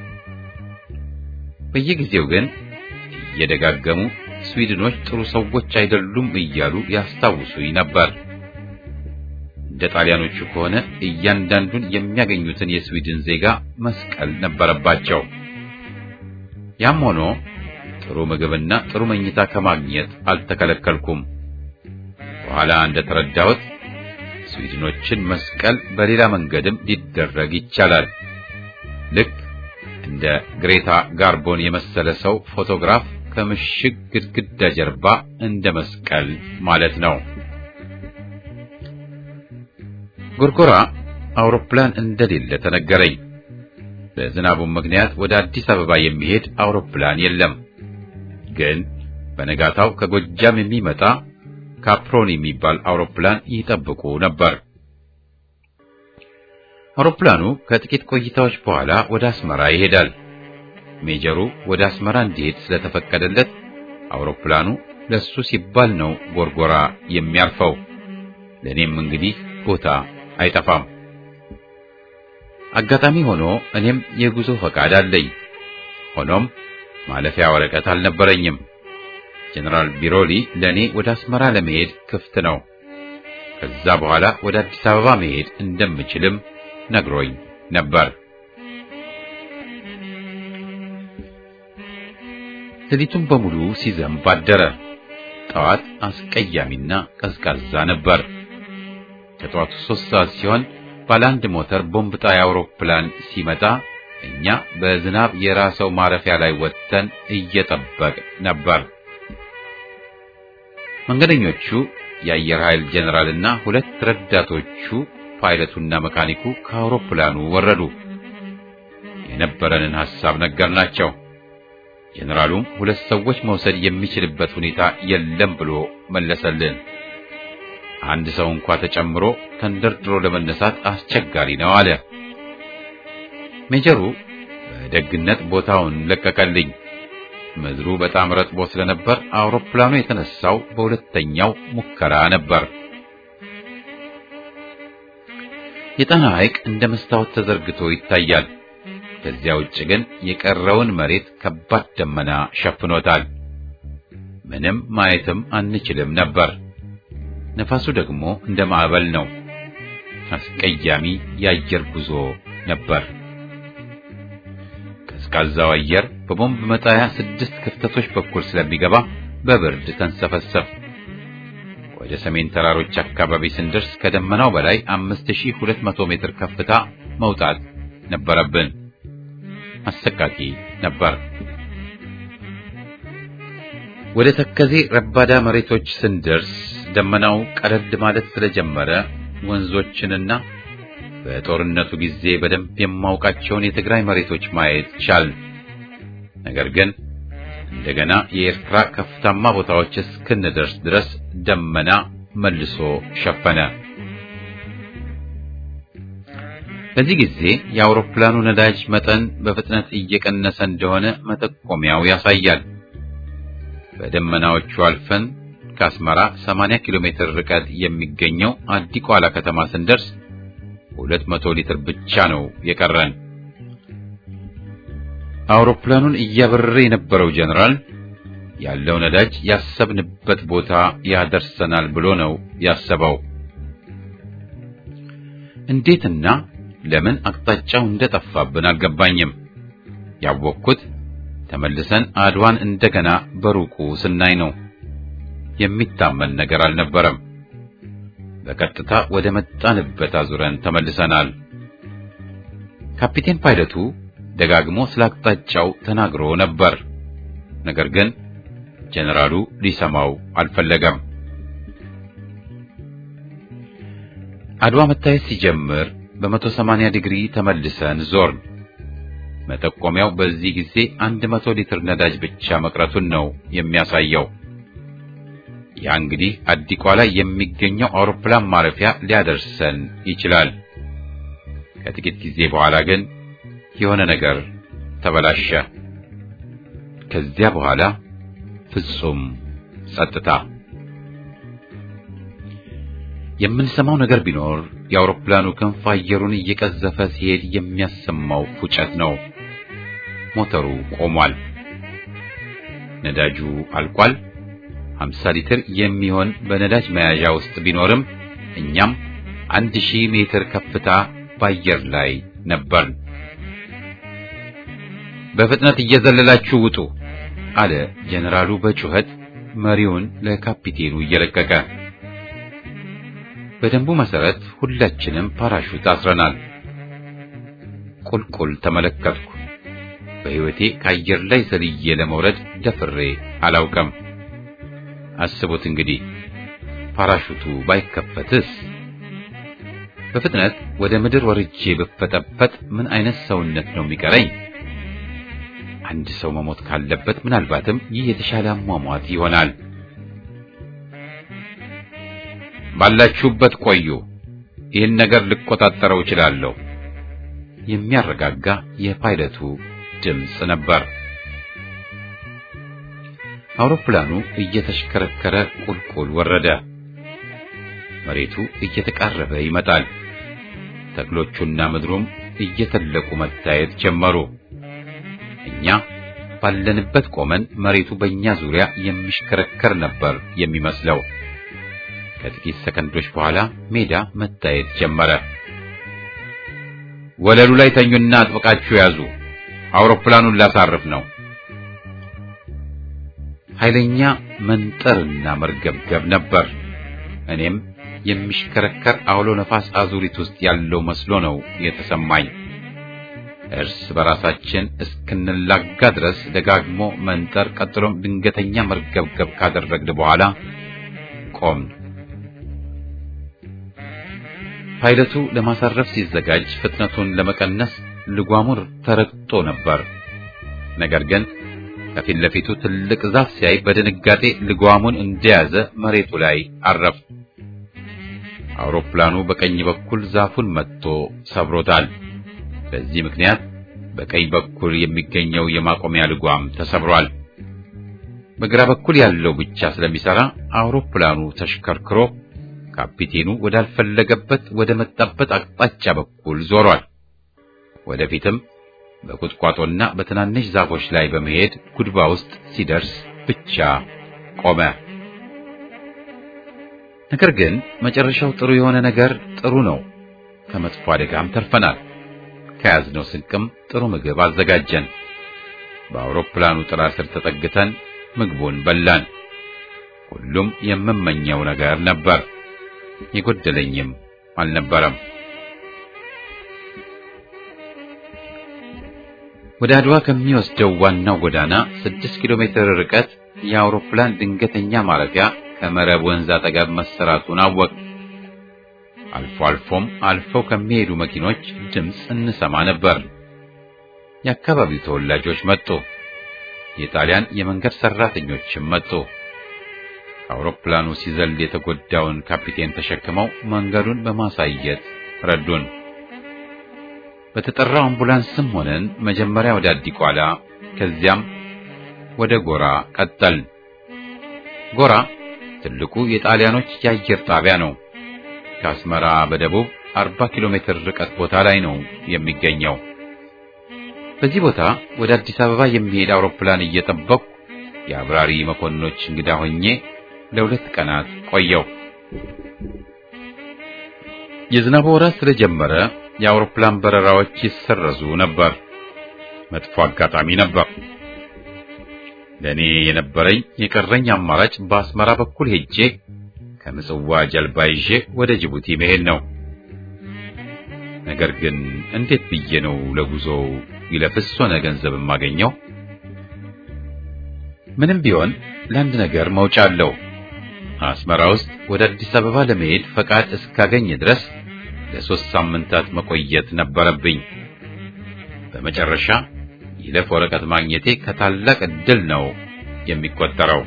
Speaker 1: በየጊዜው ግን እየደጋገሙ ስዊድኖች ጥሩ ሰዎች አይደሉም እያሉ ያስታውሱኝ ነበር። እንደ ጣሊያኖቹ ከሆነ እያንዳንዱን የሚያገኙትን የስዊድን ዜጋ መስቀል ነበረባቸው። ያም ሆኖ ጥሩ ምግብና ጥሩ መኝታ ከማግኘት አልተከለከልኩም። በኋላ እንደተረዳሁት ስዊድኖችን መስቀል በሌላ መንገድም ሊደረግ ይቻላል። ልክ እንደ ግሬታ ጋርቦን የመሰለ ሰው ፎቶግራፍ ከምሽግ ግድግዳ ጀርባ እንደ መስቀል ማለት ነው። ጎርጎራ አውሮፕላን እንደሌለ ተነገረኝ። በዝናቡ ምክንያት ወደ አዲስ አበባ የሚሄድ አውሮፕላን የለም። ግን በነጋታው ከጎጃም የሚመጣ ካፕሮን የሚባል አውሮፕላን ይጠብቁ ነበር። አውሮፕላኑ ከጥቂት ቆይታዎች በኋላ ወደ አስመራ ይሄዳል። ሜጀሩ ወደ አስመራ እንዲሄድ ስለተፈቀደለት አውሮፕላኑ ለሱ ሲባል ነው ጎርጎራ የሚያርፈው። ለኔም እንግዲህ ቦታ አይጠፋም። አጋጣሚ ሆኖ እኔም የጉዞ ፈቃድ አለኝ። ሆኖም ማለፊያ ወረቀት አልነበረኝም። ጀነራል ቢሮሊ ለኔ ወደ አስመራ ለመሄድ ክፍት ነው። ከዛ በኋላ ወደ አዲስ አበባ መሄድ እንደምችልም ነግሮኝ ነበር። ሌሊቱን በሙሉ ሲዘንብ አደረ። ጠዋት አስቀያሚና ቀዝቃዛ ነበር። ከጠዋቱ ሶስት ሰዓት ሲሆን ባለ አንድ ሞተር ቦምብ ጣይ አውሮፕላን ሲመጣ እኛ በዝናብ የራሰው ማረፊያ ላይ ወጥተን እየጠበቅ ነበር። መንገደኞቹ የአየር ኃይል ጀነራልና ሁለት ረዳቶቹ ፓይለቱና መካኒኩ ከአውሮፕላኑ ወረዱ። የነበረንን ሐሳብ ነገርናቸው። ጀነራሉም ሁለት ሰዎች መውሰድ የሚችልበት ሁኔታ የለም ብሎ መለሰልን። አንድ ሰው እንኳን ተጨምሮ ተንደርድሮ ለመነሳት አስቸጋሪ ነው አለ። ሜጀሩ በደግነት ቦታውን ለቀቀልኝ። ምድሩ በጣም ረጥቦ ስለነበር አውሮፕላኑ የተነሳው በሁለተኛው ሙከራ ነበር። የጣና ሐይቅ እንደ መስታወት ተዘርግቶ ይታያል። ከዚያ ውጭ ግን የቀረውን መሬት ከባድ ደመና ሸፍኖታል። ምንም ማየትም አንችልም ነበር። ነፋሱ ደግሞ እንደ ማዕበል ነው። አስቀያሚ የአየር ጉዞ ነበር። ቀዝቃዛው አየር በቦምብ መጣያ ስድስት ክፍተቶች በኩል ስለሚገባ በብርድ ተንሰፈሰፍ። ወደ ሰሜን ተራሮች አካባቢ ስንደርስ ከደመናው በላይ አምስት ሺህ ሁለት መቶ ሜትር ከፍታ መውጣት ነበረብን። አሰቃቂ ነበር። ወደ ተከዜ ረባዳ መሬቶች ስንደርስ ደመናው ቀለል ማለት ስለጀመረ ወንዞችንና በጦርነቱ ጊዜ በደንብ የማውቃቸውን የትግራይ መሬቶች ማየት ቻል። ነገር ግን እንደገና የኤርትራ ከፍታማ ቦታዎች እስክንደርስ ድረስ ደመና መልሶ ሸፈነ። በዚህ ጊዜ የአውሮፕላኑ ነዳጅ መጠን በፍጥነት እየቀነሰ እንደሆነ መጠቆሚያው ያሳያል። በደመናዎቹ አልፈን ከአስመራ ሰማንያ ኪሎ ሜትር ርቀት የሚገኘው አዲቋላ ከተማ ስንደርስ ሁለት መቶ ሊትር ብቻ ነው የቀረን። አውሮፕላኑን እያበረረ የነበረው ጀነራል ያለው ነዳጅ ያሰብንበት ቦታ ያደርሰናል ብሎ ነው ያሰበው። እንዴትና ለምን አቅጣጫው እንደጠፋብን አልገባኝም። ያወቅኩት ተመልሰን አድዋን እንደገና በሩቁ ስናይ ነው። የሚታመን ነገር አልነበረም። በቀጥታ ወደ መጣንበት አዙረን ተመልሰናል። ካፒቴን ፓይለቱ ደጋግሞ ስለ አቅጣጫው ተናግሮ ነበር። ነገር ግን ጀነራሉ ሊሰማው አልፈለገም። አድዋ መታየት ሲጀምር በመቶ ሰማንያ ዲግሪ ተመልሰን ዞርን። መጠቆሚያው በዚህ ጊዜ አንድ መቶ ሊትር ነዳጅ ብቻ መቅረቱን ነው የሚያሳየው። ያ እንግዲህ አዲቋላ የሚገኘው አውሮፕላን ማረፊያ ሊያደርሰን ይችላል። ከጥቂት ጊዜ በኋላ ግን የሆነ ነገር ተበላሸ። ከዚያ በኋላ ፍጹም ጸጥታ። የምንሰማው ነገር ቢኖር የአውሮፕላኑ ክንፍ አየሩን እየቀዘፈ ሲሄድ የሚያሰማው ፉጨት ነው። ሞተሩ ቆሟል። ነዳጁ አልቋል። ሀምሳ ሊትር የሚሆን በነዳጅ መያዣ ውስጥ ቢኖርም እኛም አንድ ሺህ ሜትር ከፍታ በአየር ላይ ነበር። በፍጥነት እየዘለላችሁ ውጡ አለ ጀነራሉ በጩኸት መሪውን ለካፒቴኑ እየለቀቀ። በደንቡ መሰረት ሁላችንም ፓራሹት አስረናል። ቁልቁል ተመለከትኩ። በህይወቴ ከአየር ላይ ዘልዬ ለመውረድ ደፍሬ አላውቅም። አስቡት እንግዲህ ፓራሹቱ ባይከፈትስ? በፍጥነት ወደ ምድር ወርጄ ብፈጠፈጥ ምን አይነት ሰውነት ነው የሚቀረኝ? አንድ ሰው መሞት ካለበት ምናልባትም ይህ የተሻለ አሟሟት ይሆናል። ባላችሁበት ቆዩ፣ ይህን ነገር ልቆጣጠረው እችላለሁ የሚያረጋጋ የፓይለቱ ድምጽ ነበር። አውሮፕላኑ እየተሽከረከረ ቁልቁል ወረደ። መሬቱ እየተቃረበ ይመጣል። ተክሎቹና ምድሩም እየተለቁ መታየት ጀመሩ። እኛ ባለንበት ቆመን መሬቱ በእኛ ዙሪያ የሚሽከረከር ነበር የሚመስለው። ከጥቂት ሰከንዶች በኋላ ሜዳ መታየት ጀመረ። ወለሉ ላይ ተኙና አጥብቃችሁ ያዙ፣ አውሮፕላኑን ላሳርፍ ነው። ኃይለኛ መንጠርና መርገብገብ ነበር። እኔም የሚሽከረከር አውሎ ነፋስ አዙሪት ውስጥ ያለው መስሎ ነው የተሰማኝ። እርስ በራሳችን እስክንላጋ ድረስ ደጋግሞ መንጠር፣ ቀጥሎም ድንገተኛ መርገብገብ ካደረግን በኋላ ቆም። ፓይለቱ ለማሳረፍ ሲዘጋጅ ፍጥነቱን ለመቀነስ ልጓሙን ተረግጦ ነበር። ነገር ግን ከፊት ለፊቱ ትልቅ ዛፍ ሲያይ በድንጋጤ ልጓሙን እንደያዘ መሬቱ ላይ አረፈ። አውሮፕላኑ በቀኝ በኩል ዛፉን መጥቶ ሰብሮታል። በዚህ ምክንያት በቀኝ በኩል የሚገኘው የማቆሚያ ልጓም ተሰብሯል። በግራ በኩል ያለው ብቻ ስለሚሰራ አውሮፕላኑ ተሽከርክሮ ካፒቴኑ ወዳልፈለገበት ወደ መጣበት አቅጣጫ በኩል ዞሯል። ወደፊትም በቁጥቋጦና በትናንሽ ዛፎች ላይ በመሄድ ጉድባ ውስጥ ሲደርስ ብቻ ቆመ። ነገር ግን መጨረሻው ጥሩ የሆነ ነገር ጥሩ ነው። ከመጥፎ አደጋም ተርፈናል። ከያዝነው ስንቅም ጥሩ ምግብ አዘጋጀን። በአውሮፕላኑ ጥላ ስር ተጠግተን ምግቡን በላን። ሁሉም የምመኘው ነገር ነበር። የጎደለኝም አልነበረም። ወደ አድዋ ከሚወስደው ዋናው ጎዳና ስድስት ኪሎ ሜትር ርቀት የአውሮፕላን ድንገተኛ ማረፊያ ከመረብ ወንዝ አጠገብ መሰራቱን አወቅ። አልፎ አልፎም አልፈው ከሚሄዱ መኪኖች ድምፅ እንሰማ ነበር። የአካባቢው ተወላጆች መጡ። የጣሊያን የመንገድ ሰራተኞችም መጡ። አውሮፕላኑ ሲዘል የተጎዳውን ካፒቴን ተሸክመው መንገዱን በማሳየት ረዱን። በተጠራው አምቡላንስም ሆነን መጀመሪያ ወደ አዲቋላ ከዚያም ወደ ጎራ ቀጠልን። ጎራ ትልቁ የጣሊያኖች የአየር ጣቢያ ነው። ከአስመራ በደቡብ አርባ ኪሎ ሜትር ርቀት ቦታ ላይ ነው የሚገኘው። በዚህ ቦታ ወደ አዲስ አበባ የሚሄድ አውሮፕላን እየጠበቅኩ የአብራሪ መኮንኖች እንግዳ ሆኜ ለሁለት ቀናት ቆየው። የዝናብ ወራት ስለጀመረ የአውሮፕላን በረራዎች ይሰረዙ ነበር። መጥፎ አጋጣሚ ነበር። ለኔ የነበረኝ የቀረኝ አማራጭ በአስመራ በኩል ሄጄ ከምጽዋ ጀልባ ይዤ ወደ ጅቡቲ መሄድ ነው። ነገር ግን እንዴት ብዬ ነው ለጉዞው ይለፍስ ሆነ ገንዘብ የማገኘው? ምንም ቢሆን ለአንድ ነገር መውጫ አለው። አስመራ ውስጥ ወደ አዲስ አበባ ለመሄድ ፈቃድ እስካገኝ ድረስ ለሶስት ሳምንታት መቆየት ነበረብኝ። በመጨረሻ ይለፍ ወረቀት ማግኘቴ ከታላቅ ዕድል ነው የሚቆጠረው።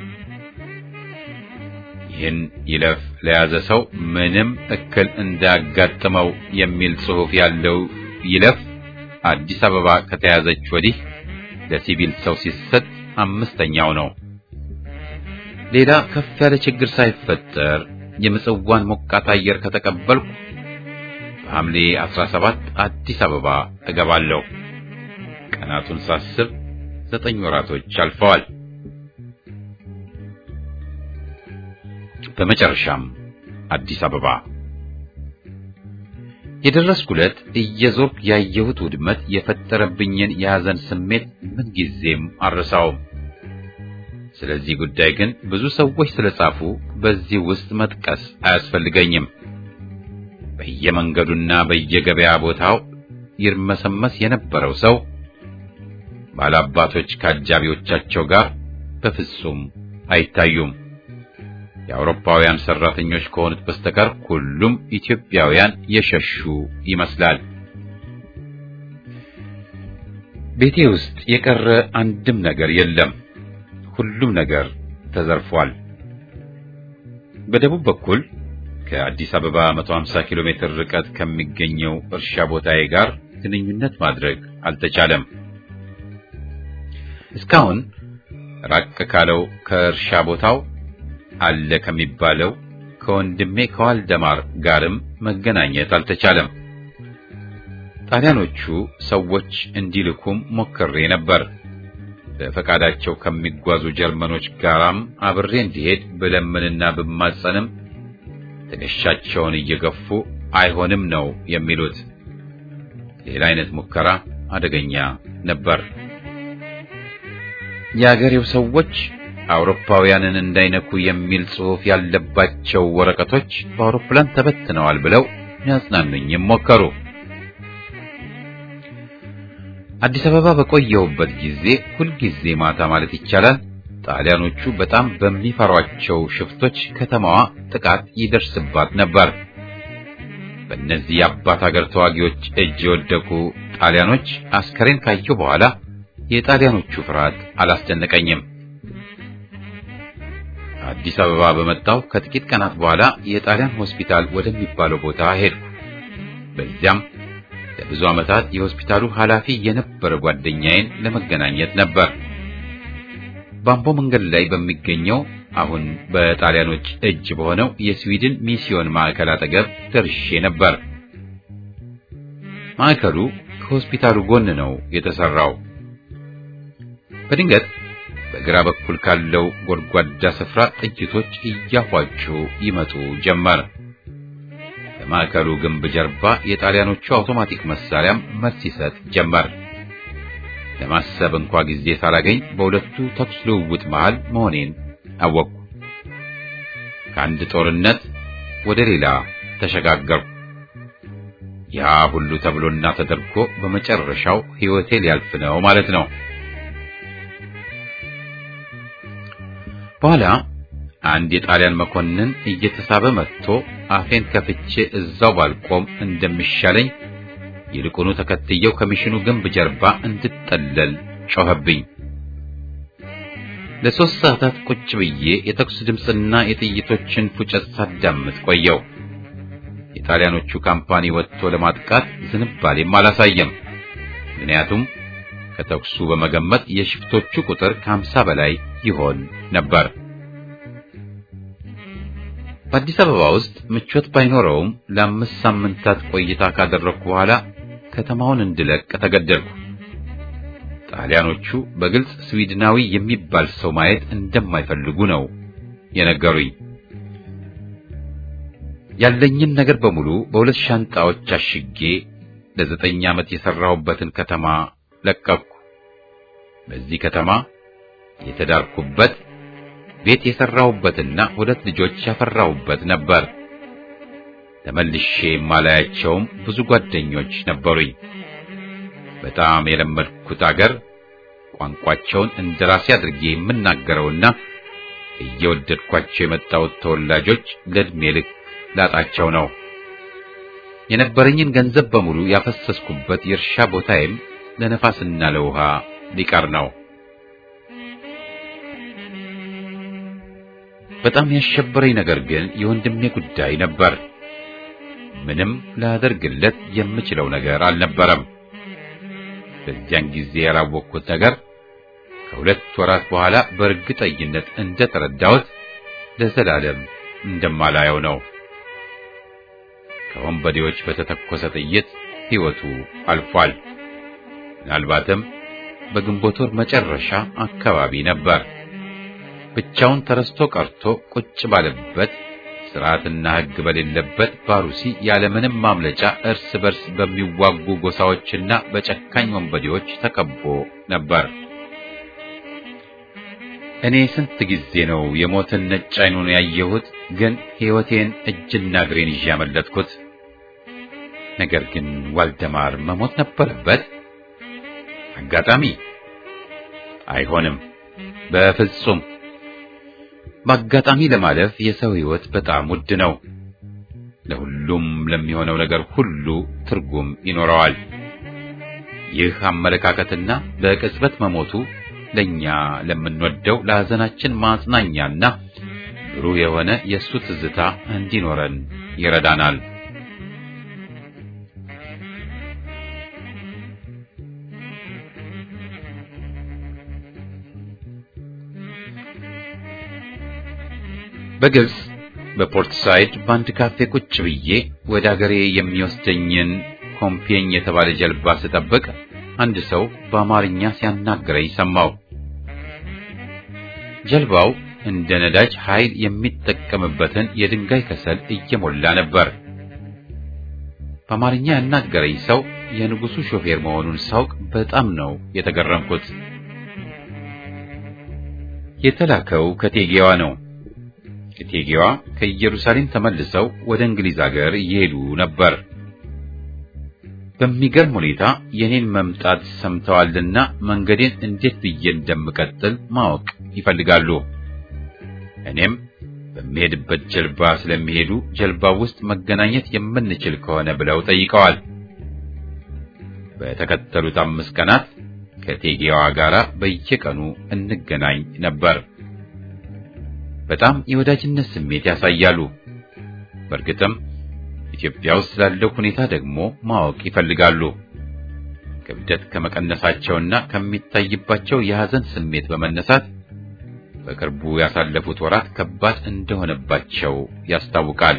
Speaker 1: ይህን ይለፍ ለያዘ ሰው ምንም እክል እንዳያጋጥመው የሚል ጽሑፍ ያለው ይለፍ አዲስ አበባ ከተያዘች ወዲህ ለሲቪል ሰው ሲሰጥ አምስተኛው ነው። ሌላ ከፍ ያለ ችግር ሳይፈጠር የምጽዋን ሞቃት አየር ከተቀበልኩ በሐምሌ አስራ ሰባት አዲስ አበባ እገባለሁ። ቀናቱን ሳስብ ዘጠኝ ወራቶች አልፈዋል። በመጨረሻም አዲስ አበባ የደረስኩለት እየዞርኩ ያየሁት ውድመት የፈጠረብኝን የሐዘን ስሜት ምን ጊዜም አልረሳውም። ስለዚህ ጉዳይ ግን ብዙ ሰዎች ስለጻፉ በዚህ ውስጥ መጥቀስ አያስፈልገኝም። በየመንገዱና በየገበያ ቦታው ይርመሰመስ የነበረው ሰው ባላባቶች ከአጃቢዎቻቸው ጋር በፍጹም አይታዩም። የአውሮፓውያን ሰራተኞች ከሆኑት በስተቀር ሁሉም ኢትዮጵያውያን የሸሹ ይመስላል። ቤቴ ውስጥ የቀረ አንድም ነገር የለም። ሁሉም ነገር ተዘርፏል። በደቡብ በኩል ከአዲስ አበባ መቶ ሃምሳ ኪሎ ሜትር ርቀት ከሚገኘው እርሻ ቦታዬ ጋር ግንኙነት ማድረግ አልተቻለም። እስካሁን ራቅ ካለው ከእርሻ ቦታው አለ ከሚባለው ከወንድሜ ከዋልደማር ጋርም መገናኘት አልተቻለም። ጣሊያኖቹ ሰዎች እንዲልኩም ሞክሬ ነበር። በፈቃዳቸው ከሚጓዙ ጀርመኖች ጋራም አብሬ እንዲሄድ ብለምንና ብማጸንም ትከሻቸውን እየገፉ አይሆንም ነው የሚሉት። ሌላ አይነት ሙከራ አደገኛ ነበር። የአገሬው ሰዎች አውሮፓውያንን እንዳይነኩ የሚል ጽሑፍ ያለባቸው ወረቀቶች በአውሮፕላን ተበትነዋል ብለው ያጽናኑኝም ሞከሩ። አዲስ አበባ በቆየሁበት ጊዜ ሁልጊዜ ማታ ማለት ይቻላል ጣሊያኖቹ በጣም በሚፈሯቸው ሽፍቶች ከተማዋ ጥቃት ይደርስባት ነበር። በእነዚህ የአባት ሀገር ተዋጊዎች እጅ የወደቁ ጣሊያኖች አስከሬን ካየሁ በኋላ የጣሊያኖቹ ፍርሃት አላስደነቀኝም። አዲስ አበባ በመጣሁ ከጥቂት ቀናት በኋላ የጣሊያን ሆስፒታል ወደሚባለው ቦታ ሄድኩ። በዚያም ለብዙ ዓመታት የሆስፒታሉ ኃላፊ የነበረ ጓደኛዬን ለመገናኘት ነበር። ባምቦ መንገድ ላይ በሚገኘው አሁን በጣሊያኖች እጅ በሆነው የስዊድን ሚስዮን ማዕከል አጠገብ ደርሼ ነበር። ማዕከሉ ከሆስፒታሉ ጎን ነው የተሰራው። በድንገት በግራ በኩል ካለው ጎድጓዳ ስፍራ ጥይቶች እያፏጩ ይመጡ ጀመር። በማዕከሉ ግንብ ጀርባ የጣሊያኖቹ አውቶማቲክ መሳሪያም መልስ ይሰጥ ጀመር። ለማሰብ እንኳ ጊዜ ሳላገኝ በሁለቱ ተኩስ ልውውጥ መሃል መሆኔን አወቅኩ። ከአንድ ጦርነት ወደ ሌላ ተሸጋገርኩ። ያ ሁሉ ተብሎና ተደርጎ በመጨረሻው ሕይወቴ ሊያልፍ ነው ማለት ነው። በኋላ አንድ የጣሊያን መኮንን እየተሳበ መጥቶ አፌን ከፍቼ እዛው ባልቆም እንደሚሻለኝ ይልቁኑ ተከትየው ከሚሽኑ ግንብ ጀርባ እንድጠለል ጮኸብኝ። ለሶስት ሰዓታት ቁጭ ብዬ የተኩስ ድምፅና የጥይቶችን ፉጨት ሳዳምጥ ቆየው። የጣሊያኖቹ ካምፓኒ ወጥቶ ለማጥቃት ዝንባሌም አላሳየም። ምክንያቱም ከተኩሱ በመገመት የሽፍቶቹ ቁጥር ከሀምሳ በላይ ይሆን ነበር። በአዲስ አበባ ውስጥ ምቾት ባይኖረውም ለአምስት ሳምንታት ቆይታ ካደረኩ በኋላ ከተማውን እንድለቅ ተገደድኩ። ጣሊያኖቹ በግልጽ ስዊድናዊ የሚባል ሰው ማየት እንደማይፈልጉ ነው የነገሩኝ። ያለኝን ነገር በሙሉ በሁለት ሻንጣዎች አሽጌ ለዘጠኝ ዓመት የሰራሁበትን ከተማ ለቀቅኩ። በዚህ ከተማ የተዳርኩበት ቤት የሰራሁበትና ሁለት ልጆች ያፈራሁበት ነበር። ተመልሼ ማላያቸውም ብዙ ጓደኞች ነበሩኝ። በጣም የለመድኩት አገር ቋንቋቸውን እንደራሴ አድርጌ የምናገረውና እየወደድኳቸው የመጣሁት ተወላጆች ለዕድሜ ልክ ላጣቸው ነው። የነበረኝን ገንዘብ በሙሉ ያፈሰስኩበት የእርሻ ቦታዬም ለነፋስና ለውሃ ሊቀር ነው። በጣም ያሸበረኝ ነገር ግን የወንድሜ ጉዳይ ነበር። ምንም ላደርግለት የምችለው ነገር አልነበረም። በዚያን ጊዜ ያላወቅኩት ነገር ከሁለት ወራት በኋላ በእርግጠኝነት እንደተረዳሁት ለዘላለም እንደማላየው ነው። ከወንበዴዎች በተተኮሰ ጥይት ሕይወቱ አልፏል። ምናልባትም በግንቦት ወር መጨረሻ አካባቢ ነበር። ብቻውን ተረስቶ ቀርቶ ቁጭ ባለበት ስርዓትና ሕግ በሌለበት ባሩሲ ያለምንም ማምለጫ እርስ በርስ በሚዋጉ ጎሳዎችና በጨካኝ ወንበዴዎች ተከቦ ነበር። እኔ ስንት ጊዜ ነው የሞትን ነጭ ዓይኑን ያየሁት፣ ግን ሕይወቴን እጅና እግሬን ይዤ ያመለጥኩት። ነገር ግን ዋልደማር መሞት ነበረበት? አጋጣሚ አይሆንም፣ በፍጹም። በአጋጣሚ ለማለፍ የሰው ሕይወት በጣም ውድ ነው። ለሁሉም ለሚሆነው ነገር ሁሉ ትርጉም ይኖረዋል። ይህ አመለካከትና በቅጽበት መሞቱ ለኛ ለምንወደው ለሐዘናችን ማጽናኛና ብሩህ የሆነ የሱ ትዝታ እንዲኖረን ይረዳናል። በግብጽ በፖርት ሳይድ በአንድ ካፌ ቁጭ ብዬ ወደ አገሬ የሚወስደኝን ኮምፔኝ የተባለ ጀልባ ስጠብቅ አንድ ሰው በአማርኛ ሲያናግረኝ ሰማሁ። ጀልባው እንደ ነዳጅ ኃይል የሚጠቀምበትን የድንጋይ ከሰል እየሞላ ነበር። በአማርኛ ያናገረኝ ሰው የንጉሱ ሾፌር መሆኑን ሳውቅ በጣም ነው የተገረምኩት። የተላከው ከቴጌዋ ነው። ከቴጌዋ ከኢየሩሳሌም ተመልሰው ወደ እንግሊዝ ሀገር እየሄዱ ነበር። በሚገርም ሁኔታ የኔን መምጣት ሰምተዋልና መንገዴን እንዴት ብዬ እንደምቀጥል ማወቅ ይፈልጋሉ። እኔም በሚሄድበት ጀልባ ስለሚሄዱ ጀልባው ውስጥ መገናኘት የምንችል ከሆነ ብለው ጠይቀዋል። በተከተሉት አምስት ቀናት ከቴጌዋ ጋር በየቀኑ እንገናኝ ነበር። በጣም የወዳጅነት ስሜት ያሳያሉ። በእርግጥም ኢትዮጵያ ውስጥ ስላለው ሁኔታ ደግሞ ማወቅ ይፈልጋሉ። ክብደት ከመቀነሳቸውና ከሚታይባቸው የሐዘን ስሜት በመነሳት በቅርቡ ያሳለፉት ወራት ከባድ እንደሆነባቸው ያስታውቃል።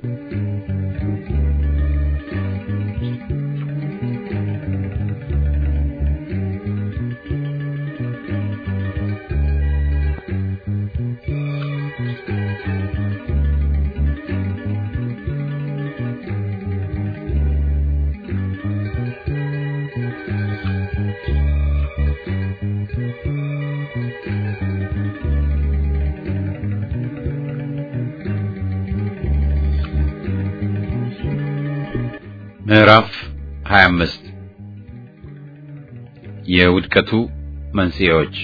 Speaker 1: ምዕራፍ ሃያ አምስት የውድቀቱ መንስኤዎች።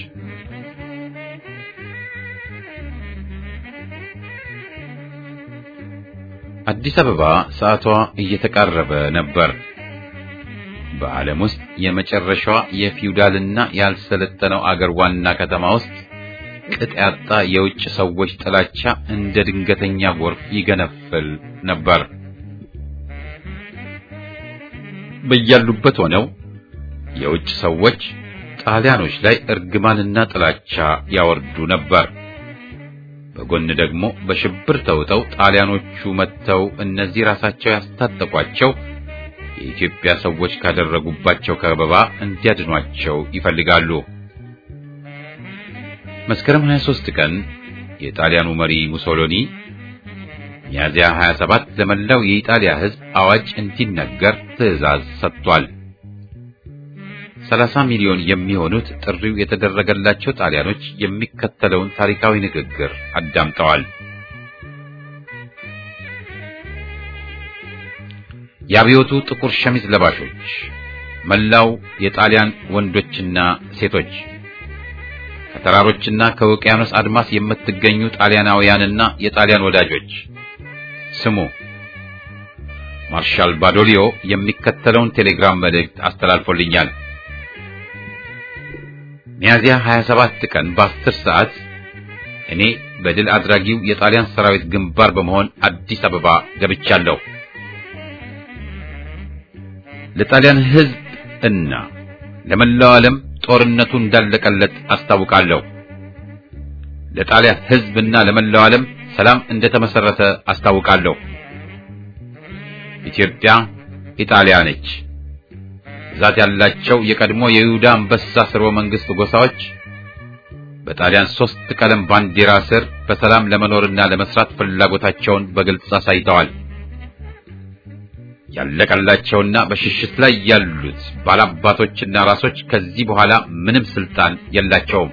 Speaker 1: አዲስ አበባ ሰዓቷ እየተቃረበ ነበር። በዓለም ውስጥ የመጨረሻዋ የፊውዳልና ያልሰለጠነው አገር ዋና ከተማ ውስጥ ቅጥ ያጣ የውጭ ሰዎች ጥላቻ እንደ ድንገተኛ ጎርፍ ይገነፍል ነበር። በያሉበት ሆነው የውጭ ሰዎች ጣሊያኖች ላይ እርግማንና ጥላቻ ያወርዱ ነበር። በጎን ደግሞ በሽብር ተውጠው ጣሊያኖቹ መጥተው እነዚህ ራሳቸው ያስታጠቋቸው የኢትዮጵያ ሰዎች ካደረጉባቸው ከበባ እንዲያድኗቸው ይፈልጋሉ። መስከረም ሃያ ሦስት ቀን የጣሊያኑ መሪ ሙሶሎኒ ሚያዝያ ሃያ ሰባት ለመላው የኢጣሊያ ሕዝብ አዋጅ እንዲነገር ትዕዛዝ ሰጥቷል። ሰላሳ ሚሊዮን የሚሆኑት ጥሪው የተደረገላቸው ጣሊያኖች የሚከተለውን ታሪካዊ ንግግር አዳምጠዋል። የአብዮቱ ጥቁር ሸሚዝ ለባሾች፣ መላው የጣሊያን ወንዶችና ሴቶች፣ ከተራሮችና ከውቅያኖስ አድማስ የምትገኙ ጣሊያናውያንና የጣሊያን ወዳጆች ስሙ። ማርሻል ባዶሊዮ የሚከተለውን ቴሌግራም መልእክት አስተላልፎልኛል። ሚያዝያ ሃያ ሰባት ቀን በአስር ሰዓት እኔ በድል አድራጊው የጣሊያን ሰራዊት ግንባር በመሆን አዲስ አበባ ገብቻለሁ። ለጣሊያን ሕዝብ እና ለመላው ዓለም ጦርነቱ እንዳለቀለት አስታውቃለሁ። ለጣሊያን ሕዝብና ለመላው ዓለም ሰላም እንደተመሰረተ አስታውቃለሁ። ኢትዮጵያ ኢጣሊያ ነች። ብዛት ያላቸው የቀድሞ የይሁዳ አንበሳ ስርወ መንግስት ጎሳዎች በጣሊያን ሶስት ቀለም ባንዲራ ስር በሰላም ለመኖርና ለመስራት ፍላጎታቸውን በግልጽ አሳይተዋል። ያለቀላቸውና በሽሽት ላይ ያሉት ባላባቶችና ራሶች ከዚህ በኋላ ምንም ስልጣን የላቸውም።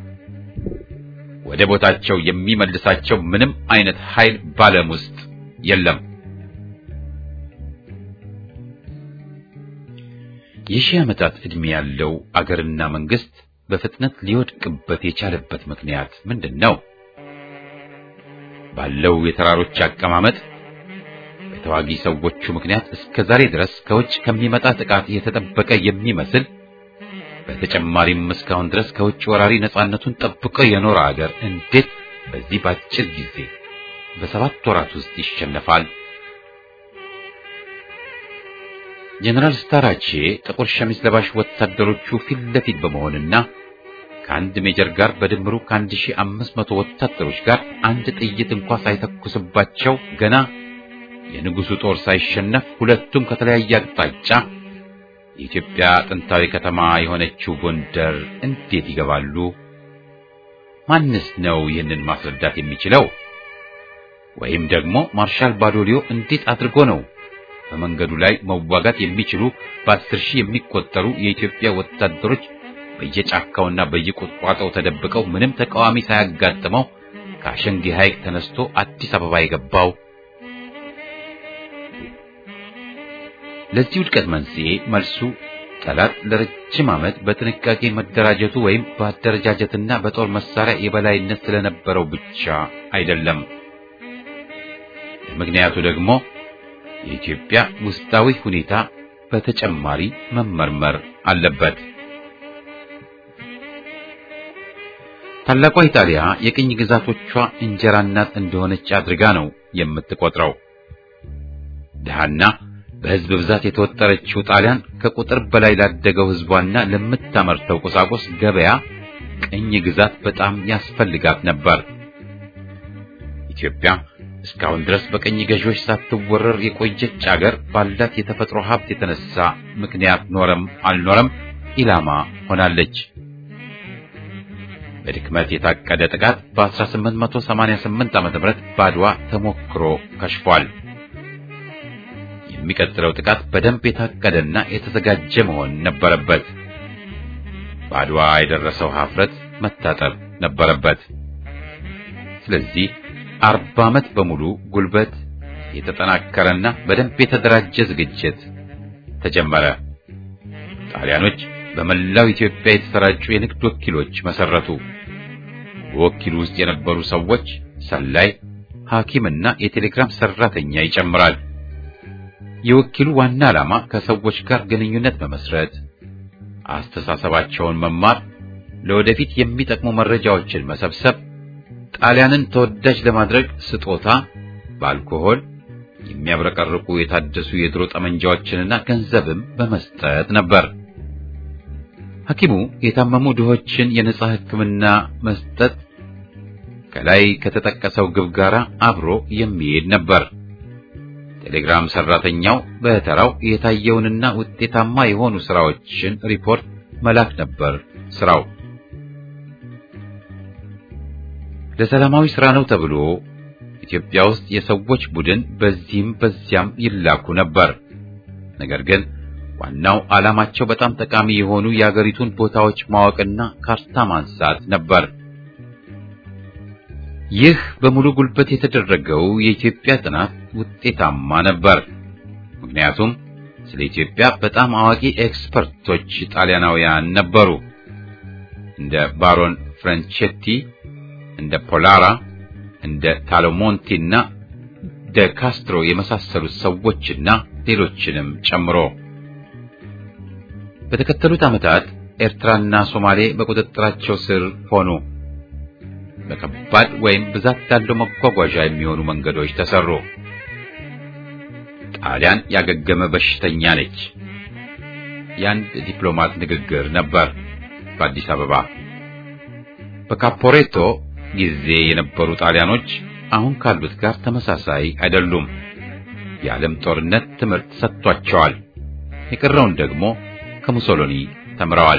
Speaker 1: ወደ ቦታቸው የሚመልሳቸው ምንም አይነት ኃይል ባለም ውስጥ የለም። የሺህ ዓመታት ዕድሜ ያለው አገርና መንግስት በፍጥነት ሊወድቅበት የቻለበት ምክንያት ምንድነው? ባለው የተራሮች አቀማመጥ በተዋጊ ሰዎቹ ምክንያት እስከ ዛሬ ድረስ ከውጭ ከሚመጣ ጥቃት የተጠበቀ የሚመስል በተጨማሪም እስካሁን ድረስ ከውጭ ወራሪ ነፃነቱን ጠብቆ የኖረ አገር እንዴት በዚህ ባጭር ጊዜ በሰባት ወራት ውስጥ ይሸነፋል? ጀነራል ስታራቼ ጥቁር ሸሚዝ ለባሽ ወታደሮቹ ፊት ለፊት በመሆንና ከአንድ ሜጀር ጋር በድምሩ ከአንድ ሺህ አምስት መቶ ወታደሮች ጋር አንድ ጥይት እንኳን ሳይተኩስባቸው ገና የንጉሱ ጦር ሳይሸነፍ ሁለቱም ከተለያየ አቅጣጫ የኢትዮጵያ ጥንታዊ ከተማ የሆነችው ጎንደር እንዴት ይገባሉ? ማንስ ነው ይህንን ማስረዳት የሚችለው? ወይም ደግሞ ማርሻል ባዶሊዮ እንዴት አድርጎ ነው በመንገዱ ላይ መዋጋት የሚችሉ በአስር ሺህ የሚቆጠሩ የኢትዮጵያ ወታደሮች በየጫካውና በየቁጥቋጦው ተደብቀው ምንም ተቃዋሚ ሳያጋጥመው ከአሸንጊ ሐይቅ ተነስቶ አዲስ አበባ የገባው? ለዚህ ውድቀት መንስኤ መልሱ ጠላት ለረጅም ዓመት በጥንቃቄ መደራጀቱ ወይም በአደረጃጀትና በጦር መሳሪያ የበላይነት ስለነበረው ብቻ አይደለም። ምክንያቱ ደግሞ የኢትዮጵያ ውስጣዊ ሁኔታ በተጨማሪ መመርመር አለበት። ታላቋ ኢጣሊያ የቅኝ ግዛቶቿ እንጀራ እናት እንደሆነች አድርጋ ነው የምትቆጥረው። ድሃና በሕዝብ ብዛት የተወጠረችው ጣሊያን ከቁጥር በላይ ላደገው ሕዝቧና ለምታመርተው ቁሳቁስ ገበያ ቅኝ ግዛት በጣም ያስፈልጋት ነበር። ኢትዮጵያ እስካሁን ድረስ በቅኝ ገዢዎች ሳትወረር የቆየች አገር ባላት የተፈጥሮ ሀብት የተነሳ ምክንያት ኖረም አልኖረም ኢላማ ሆናለች። በድክመት የታቀደ ጥቃት በአስራ ስምንት መቶ ሰማንያ ስምንት ዓመተ ምህረት ባድዋ ተሞክሮ ከሽፏል። የሚቀጥለው ጥቃት በደንብ የታቀደና የተዘጋጀ መሆን ነበረበት። ባድዋ የደረሰው ሀፍረት መታጠብ ነበረበት። ስለዚህ አርባ ዓመት በሙሉ ጉልበት የተጠናከረና በደንብ የተደራጀ ዝግጅት ተጀመረ። ጣሊያኖች በመላው ኢትዮጵያ የተሰራጩ የንግድ ወኪሎች መሰረቱ። በወኪሉ ውስጥ የነበሩ ሰዎች ሰላይ፣ ሐኪምና የቴሌግራም ሰራተኛ ይጨምራል። የወኪሉ ዋና ዓላማ ከሰዎች ጋር ግንኙነት መመስረት፣ አስተሳሰባቸውን መማር፣ ለወደፊት የሚጠቅሙ መረጃዎችን መሰብሰብ፣ ጣሊያንን ተወዳጅ ለማድረግ ስጦታ፣ በአልኮሆል የሚያብረቀርቁ የታደሱ የድሮ ጠመንጃዎችንና ገንዘብም በመስጠት ነበር። ሐኪሙ የታመሙ ድሆችን የነጻ ሕክምና መስጠት ከላይ ከተጠቀሰው ግብ ጋር አብሮ የሚሄድ ነበር። ቴሌግራም ሰራተኛው በተራው የታየውንና ውጤታማ የሆኑ ስራዎችን ሪፖርት መላክ ነበር ስራው። ለሰላማዊ ስራ ነው ተብሎ ኢትዮጵያ ውስጥ የሰዎች ቡድን በዚህም በዚያም ይላኩ ነበር። ነገር ግን ዋናው ዓላማቸው በጣም ጠቃሚ የሆኑ የአገሪቱን ቦታዎች ማወቅና ካርታ ማንሳት ነበር። ይህ በሙሉ ጉልበት የተደረገው የኢትዮጵያ ጥናት ውጤታማ ነበር። ምክንያቱም ስለ ኢትዮጵያ በጣም አዋቂ ኤክስፐርቶች ጣሊያናውያን ነበሩ። እንደ ባሮን ፍራንቼቲ፣ እንደ ፖላራ፣ እንደ ታሎሞንቲና ደ ካስትሮ የመሳሰሉት ሰዎችና ሌሎችንም ጨምሮ በተከተሉት ዓመታት ኤርትራና ሶማሌ በቁጥጥራቸው ስር ሆኑ። በከባድ ወይም ብዛት ያለው መጓጓዣ የሚሆኑ መንገዶች ተሰሩ። ጣሊያን ያገገመ በሽተኛ ነች። የአንድ ዲፕሎማት ንግግር ነበር በአዲስ አበባ። በካፖሬቶ ጊዜ የነበሩ ጣሊያኖች አሁን ካሉት ጋር ተመሳሳይ አይደሉም። የዓለም ጦርነት ትምህርት ሰጥቷቸዋል። የቀረውን ደግሞ ከሙሶሎኒ ተምረዋል።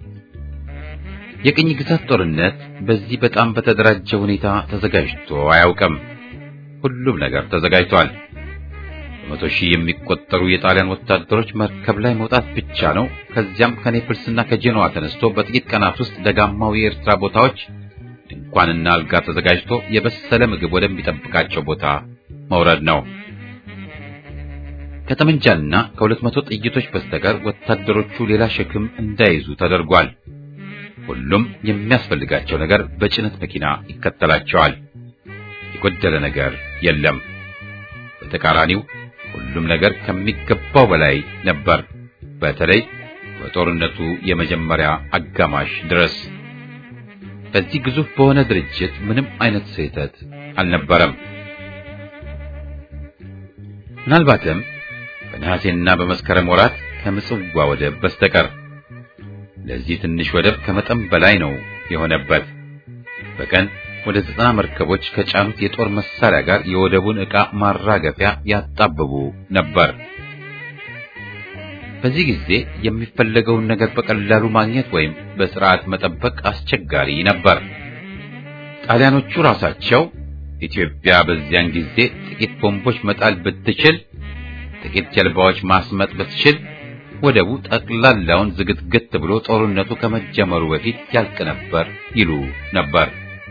Speaker 1: የቅኝ ግዛት ጦርነት በዚህ በጣም በተደራጀ ሁኔታ ተዘጋጅቶ አያውቅም። ሁሉም ነገር ተዘጋጅቷል። በመቶ ሺህ የሚቆጠሩ የጣሊያን ወታደሮች መርከብ ላይ መውጣት ብቻ ነው። ከዚያም ከኔፕልስና ከጄኖዋ ተነስቶ በጥቂት ቀናት ውስጥ ደጋማው የኤርትራ ቦታዎች ድንኳንና አልጋ ተዘጋጅቶ የበሰለ ምግብ ወደሚጠብቃቸው ቦታ መውረድ ነው። ከጠመንጃና ከሁለት መቶ ጥይቶች በስተቀር ወታደሮቹ ሌላ ሸክም እንዳይዙ ተደርጓል። ሁሉም የሚያስፈልጋቸው ነገር በጭነት መኪና ይከተላቸዋል። የጎደለ ነገር የለም። በተቃራኒው ሁሉም ነገር ከሚገባው በላይ ነበር። በተለይ በጦርነቱ የመጀመሪያ አጋማሽ ድረስ በዚህ ግዙፍ በሆነ ድርጅት ምንም አይነት ስህተት አልነበረም። ምናልባትም በነሐሴና በመስከረም ወራት ከምጽዋ ወደብ በስተቀር ለዚህ ትንሽ ወደብ ከመጠን በላይ ነው የሆነበት። በቀን ወደ ዘጠና መርከቦች ከጫኑት የጦር መሳሪያ ጋር የወደቡን ዕቃ ማራገፊያ ያጣብቡ ነበር። በዚህ ጊዜ የሚፈለገውን ነገር በቀላሉ ማግኘት ወይም በስርዓት መጠበቅ አስቸጋሪ ነበር። ጣሊያኖቹ ራሳቸው ኢትዮጵያ በዚያን ጊዜ ጥቂት ቦምቦች መጣል ብትችል፣ ጥቂት ጀልባዎች ማስመጥ ብትችል ወደቡ ጠቅላላውን ዝግትግት ብሎ ጦርነቱ ከመጀመሩ በፊት ያልቅ ነበር ይሉ ነበር።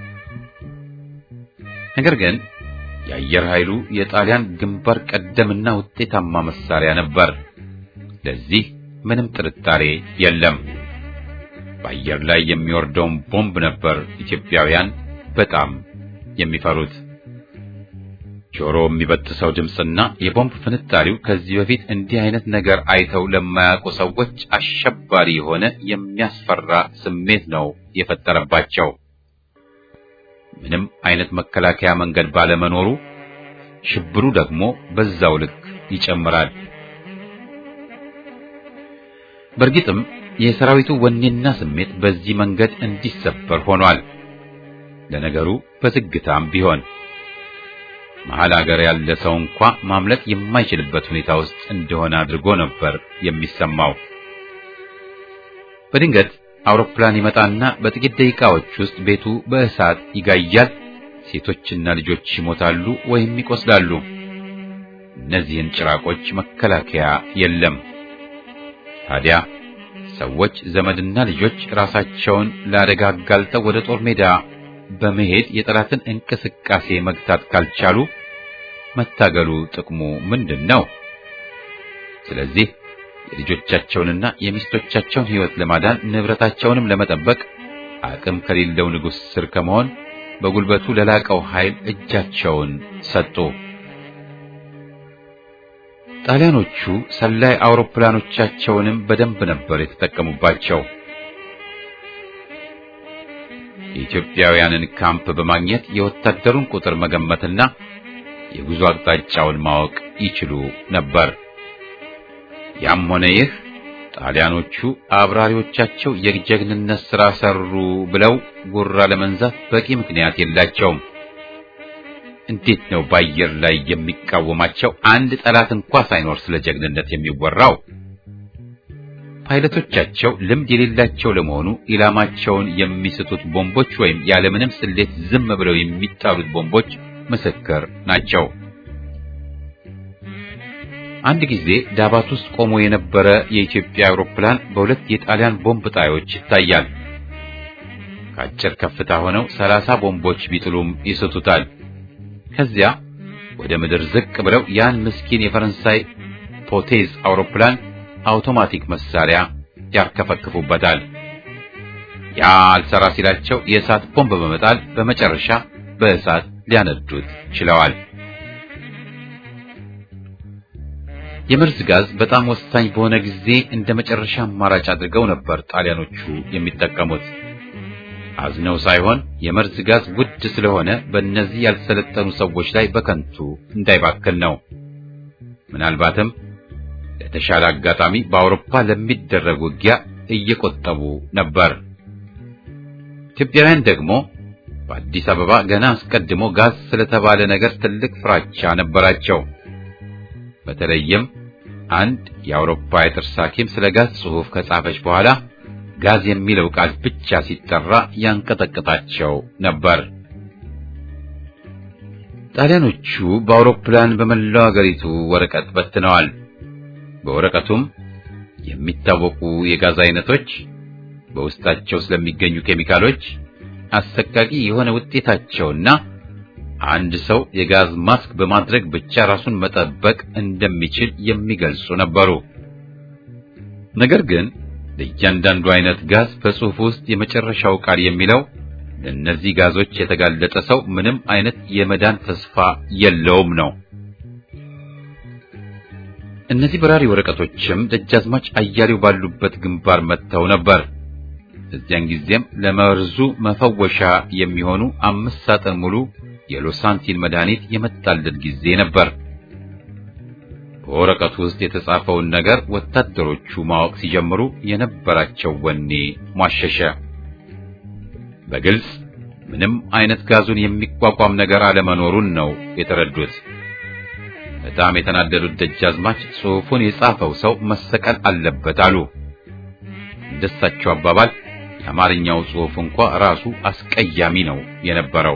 Speaker 1: ነገር ግን የአየር ኃይሉ የጣሊያን ግንባር ቀደምና ውጤታማ መሳሪያ ነበር። ለዚህ ምንም ጥርጣሬ የለም። በአየር ላይ የሚወርደውን ቦምብ ነበር ኢትዮጵያውያን በጣም የሚፈሩት። ጆሮ የሚበጥሰው ድምፅና የቦምብ ፍንጣሪው ከዚህ በፊት እንዲህ አይነት ነገር አይተው ለማያውቁ ሰዎች አሸባሪ የሆነ የሚያስፈራ ስሜት ነው የፈጠረባቸው። ምንም አይነት መከላከያ መንገድ ባለመኖሩ ሽብሩ ደግሞ በዛው ልክ ይጨምራል። በእርግጥም የሰራዊቱ ወኔና ስሜት በዚህ መንገድ እንዲሰበር ሆኗል። ለነገሩ በዝግታም ቢሆን መሃል ሀገር ያለ ሰው እንኳ ማምለጥ የማይችልበት ሁኔታ ውስጥ እንደሆነ አድርጎ ነበር የሚሰማው። በድንገት አውሮፕላን ይመጣና በጥቂት ደቂቃዎች ውስጥ ቤቱ በእሳት ይጋያል። ሴቶችና ልጆች ይሞታሉ ወይም ይቆስላሉ። እነዚህን ጭራቆች መከላከያ የለም። ታዲያ ሰዎች ዘመድና ልጆች ራሳቸውን ለአደጋ አጋልጠው ወደ ጦር ሜዳ በመሄድ የጠላትን እንቅስቃሴ መግታት ካልቻሉ መታገሉ ጥቅሙ ምንድነው? ስለዚህ የልጆቻቸውንና የሚስቶቻቸውን ሕይወት ለማዳን ንብረታቸውንም ለመጠበቅ አቅም ከሌለው ንጉሥ ስር ከመሆን በጉልበቱ ለላቀው ኃይል እጃቸውን ሰጡ። ጣሊያኖቹ ሰላይ አውሮፕላኖቻቸውንም በደንብ ነበር የተጠቀሙባቸው። የኢትዮጵያውያንን ካምፕ በማግኘት የወታደሩን ቁጥር መገመትና የጉዞ አቅጣጫውን ማወቅ ይችሉ ነበር። ያም ሆነ ይህ ጣሊያኖቹ አብራሪዎቻቸው የጀግንነት ሥራ ሰሩ ብለው ጉራ ለመንዛት በቂ ምክንያት የላቸውም። እንዴት ነው በአየር ላይ የሚቃወማቸው አንድ ጠላት እንኳን ሳይኖር ስለ ጀግንነት የሚወራው? ፓይለቶቻቸው ልምድ የሌላቸው ለመሆኑ ኢላማቸውን የሚስቱት ቦምቦች ወይም ያለምንም ስሌት ዝም ብለው የሚጣሉት ቦምቦች ምስክር ናቸው። አንድ ጊዜ ዳባት ውስጥ ቆሞ የነበረ የኢትዮጵያ አውሮፕላን በሁለት የጣሊያን ቦምብ ጣዮች ይታያል። ከአጭር ከፍታ ሆነው ሰላሳ ቦምቦች ቢጥሉም ይስቱታል። ከዚያ ወደ ምድር ዝቅ ብለው ያን ምስኪን የፈረንሳይ ፖቴዝ አውሮፕላን አውቶማቲክ መሳሪያ ያርከፈክፉበታል። ያ አልሰራ ሲላቸው የእሳት ቦምብ በመጣል በመጨረሻ በእሳት ሊያነዱት ችለዋል። የመርዝ ጋዝ በጣም ወሳኝ በሆነ ጊዜ እንደ መጨረሻ አማራጭ አድርገው ነበር ጣሊያኖቹ የሚጠቀሙት። አዝነው ሳይሆን የመርዝ ጋዝ ውድ ስለሆነ በእነዚህ ያልሰለጠኑ ሰዎች ላይ በከንቱ እንዳይባክል ነው። ምናልባትም ለተሻለ አጋጣሚ በአውሮፓ ለሚደረግ ውጊያ እየቆጠቡ ነበር። ኢትዮጵያውያን ደግሞ በአዲስ አበባ ገና አስቀድሞ ጋዝ ስለተባለ ነገር ትልቅ ፍራቻ ነበራቸው። በተለይም አንድ የአውሮፓ የጥርስ ሐኪም ስለ ጋዝ ጽሑፍ ከጻፈች በኋላ ጋዝ የሚለው ቃል ብቻ ሲጠራ ያንቀጠቀጣቸው ነበር። ጣሊያኖቹ በአውሮፕላን በመላው አገሪቱ ወረቀት በትነዋል። በወረቀቱም የሚታወቁ የጋዝ አይነቶች፣ በውስጣቸው ስለሚገኙ ኬሚካሎች፣ አሰቃቂ የሆነ ውጤታቸውና አንድ ሰው የጋዝ ማስክ በማድረግ ብቻ ራሱን መጠበቅ እንደሚችል የሚገልጹ ነበሩ። ነገር ግን ለእያንዳንዱ አይነት ጋዝ በጽሑፍ ውስጥ የመጨረሻው ቃል የሚለው ለእነዚህ ጋዞች የተጋለጠ ሰው ምንም አይነት የመዳን ተስፋ የለውም ነው። እነዚህ በራሪ ወረቀቶችም ደጃዝማች አያሌው ባሉበት ግንባር መጥተው ነበር። እዚያን ጊዜም ለመርዙ መፈወሻ የሚሆኑ አምስት ሳጥን ሙሉ የሎሳንቲን መድኃኒት የመጣልን ጊዜ ነበር። በወረቀቱ ውስጥ የተጻፈውን ነገር ወታደሮቹ ማወቅ ሲጀምሩ የነበራቸው ወኔ ሟሸሸ። በግልጽ ምንም አይነት ጋዙን የሚቋቋም ነገር አለመኖሩን ነው የተረዱት። በጣም የተናደዱት ደጃዝማች ጽሑፉን የጻፈው ሰው መሰቀል አለበት አሉ። እንደሳቸው አባባል የአማርኛው ጽሑፍ እንኳን ራሱ አስቀያሚ ነው የነበረው።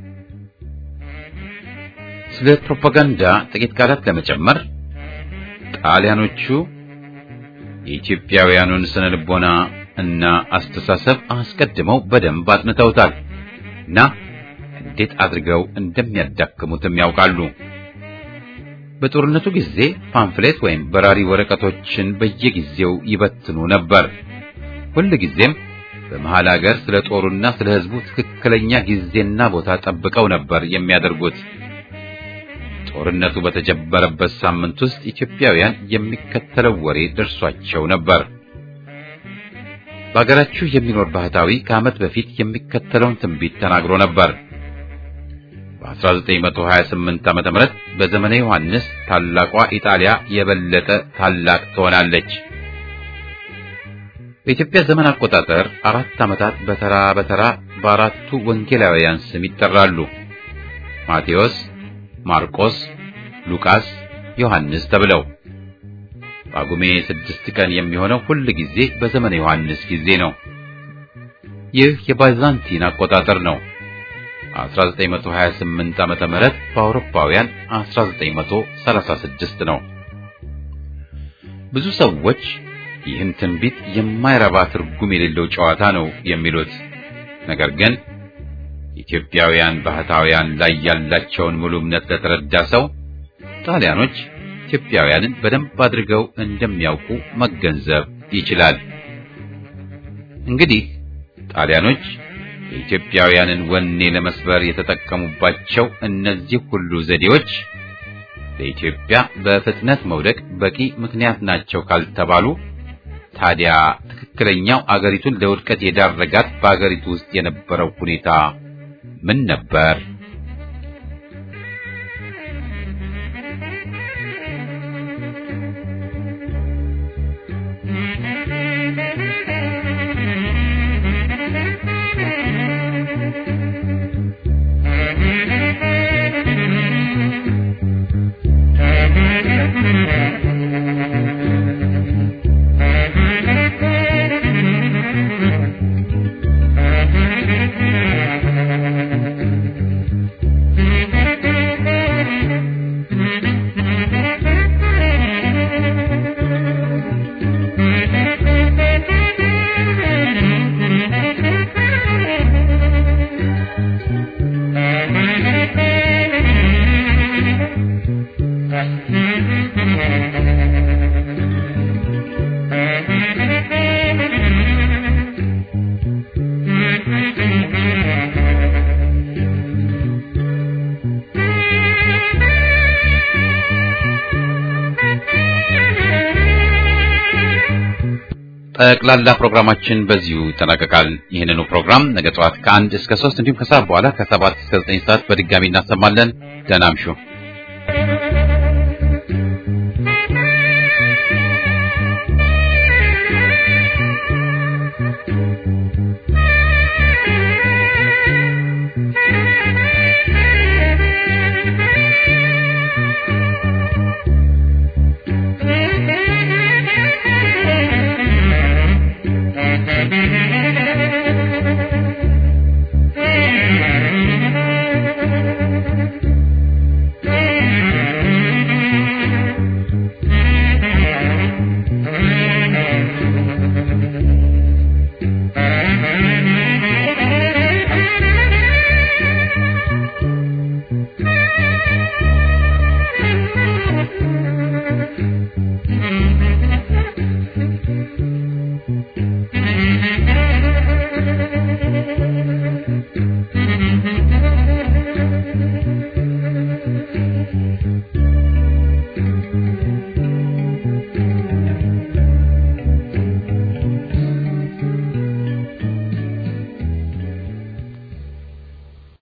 Speaker 1: ስለ ፕሮፓጋንዳ ጥቂት ቃላት ለመጨመር ጣሊያኖቹ የኢትዮጵያውያኑን ስነ ልቦና እና አስተሳሰብ አስቀድመው በደንብ አጥንተውታል እና እንዴት አድርገው እንደሚያዳክሙትም ያውቃሉ። በጦርነቱ ጊዜ ፓምፍሌት ወይም በራሪ ወረቀቶችን በየጊዜው ይበትኑ ነበር። ሁልጊዜም በመሃል ሀገር ስለ ጦሩና ስለ ሕዝቡ ትክክለኛ ጊዜና ቦታ ጠብቀው ነበር የሚያደርጉት። ጦርነቱ በተጀመረበት ሳምንት ውስጥ ኢትዮጵያውያን የሚከተለው ወሬ ደርሷቸው ነበር። በአገራችሁ የሚኖር ባህታዊ ከዓመት በፊት የሚከተለውን ትንቢት ተናግሮ ነበር። በአስራ ዘጠኝ መቶ ሀያ ስምንት ዓመተ ምህረት በዘመነ ዮሐንስ ታላቋ ኢጣሊያ የበለጠ ታላቅ ትሆናለች። በኢትዮጵያ ዘመን አቆጣጠር አራት ዓመታት በተራ በተራ በአራቱ ወንጌላውያን ስም ይጠራሉ። ማቴዎስ፣ ማርቆስ፣ ሉቃስ፣ ዮሐንስ ተብለው። ጳጉሜ ስድስት ቀን የሚሆነው ሁል ጊዜ በዘመነ ዮሐንስ ጊዜ ነው። ይህ የባይዛንቲን አቆጣጠር ነው። አስራ ዘጠኝ መቶ ሀያ ስምንት ዓመተ ምህረት በአውሮፓውያን አስራ ዘጠኝ መቶ ሰላሳ ስድስት ነው። ብዙ ሰዎች ይህን ትንቢት የማይረባ ትርጉም የሌለው ጨዋታ ነው የሚሉት። ነገር ግን ኢትዮጵያውያን ባህታውያን ላይ ያላቸውን ሙሉ እምነት ለተረዳ ሰው ጣሊያኖች ኢትዮጵያውያንን በደንብ አድርገው እንደሚያውቁ መገንዘብ ይችላል። እንግዲህ ጣሊያኖች የኢትዮጵያውያንን ወኔ ለመስበር የተጠቀሙባቸው እነዚህ ሁሉ ዘዴዎች ለኢትዮጵያ በፍጥነት መውደቅ በቂ ምክንያት ናቸው ካልተባሉ ታዲያ ትክክለኛው አገሪቱን ለውድቀት የዳረጋት በአገሪቱ ውስጥ የነበረው ሁኔታ ምን ነበር? ጠቅላላ ፕሮግራማችን በዚሁ ይጠናቀቃል። ይህንኑ ፕሮግራም ነገ ጠዋት ከአንድ እስከ ሶስት እንዲሁም ከሰዓት በኋላ ከሰባት እስከ ዘጠኝ ሰዓት በድጋሚ እናሰማለን። ደህና እምሹ።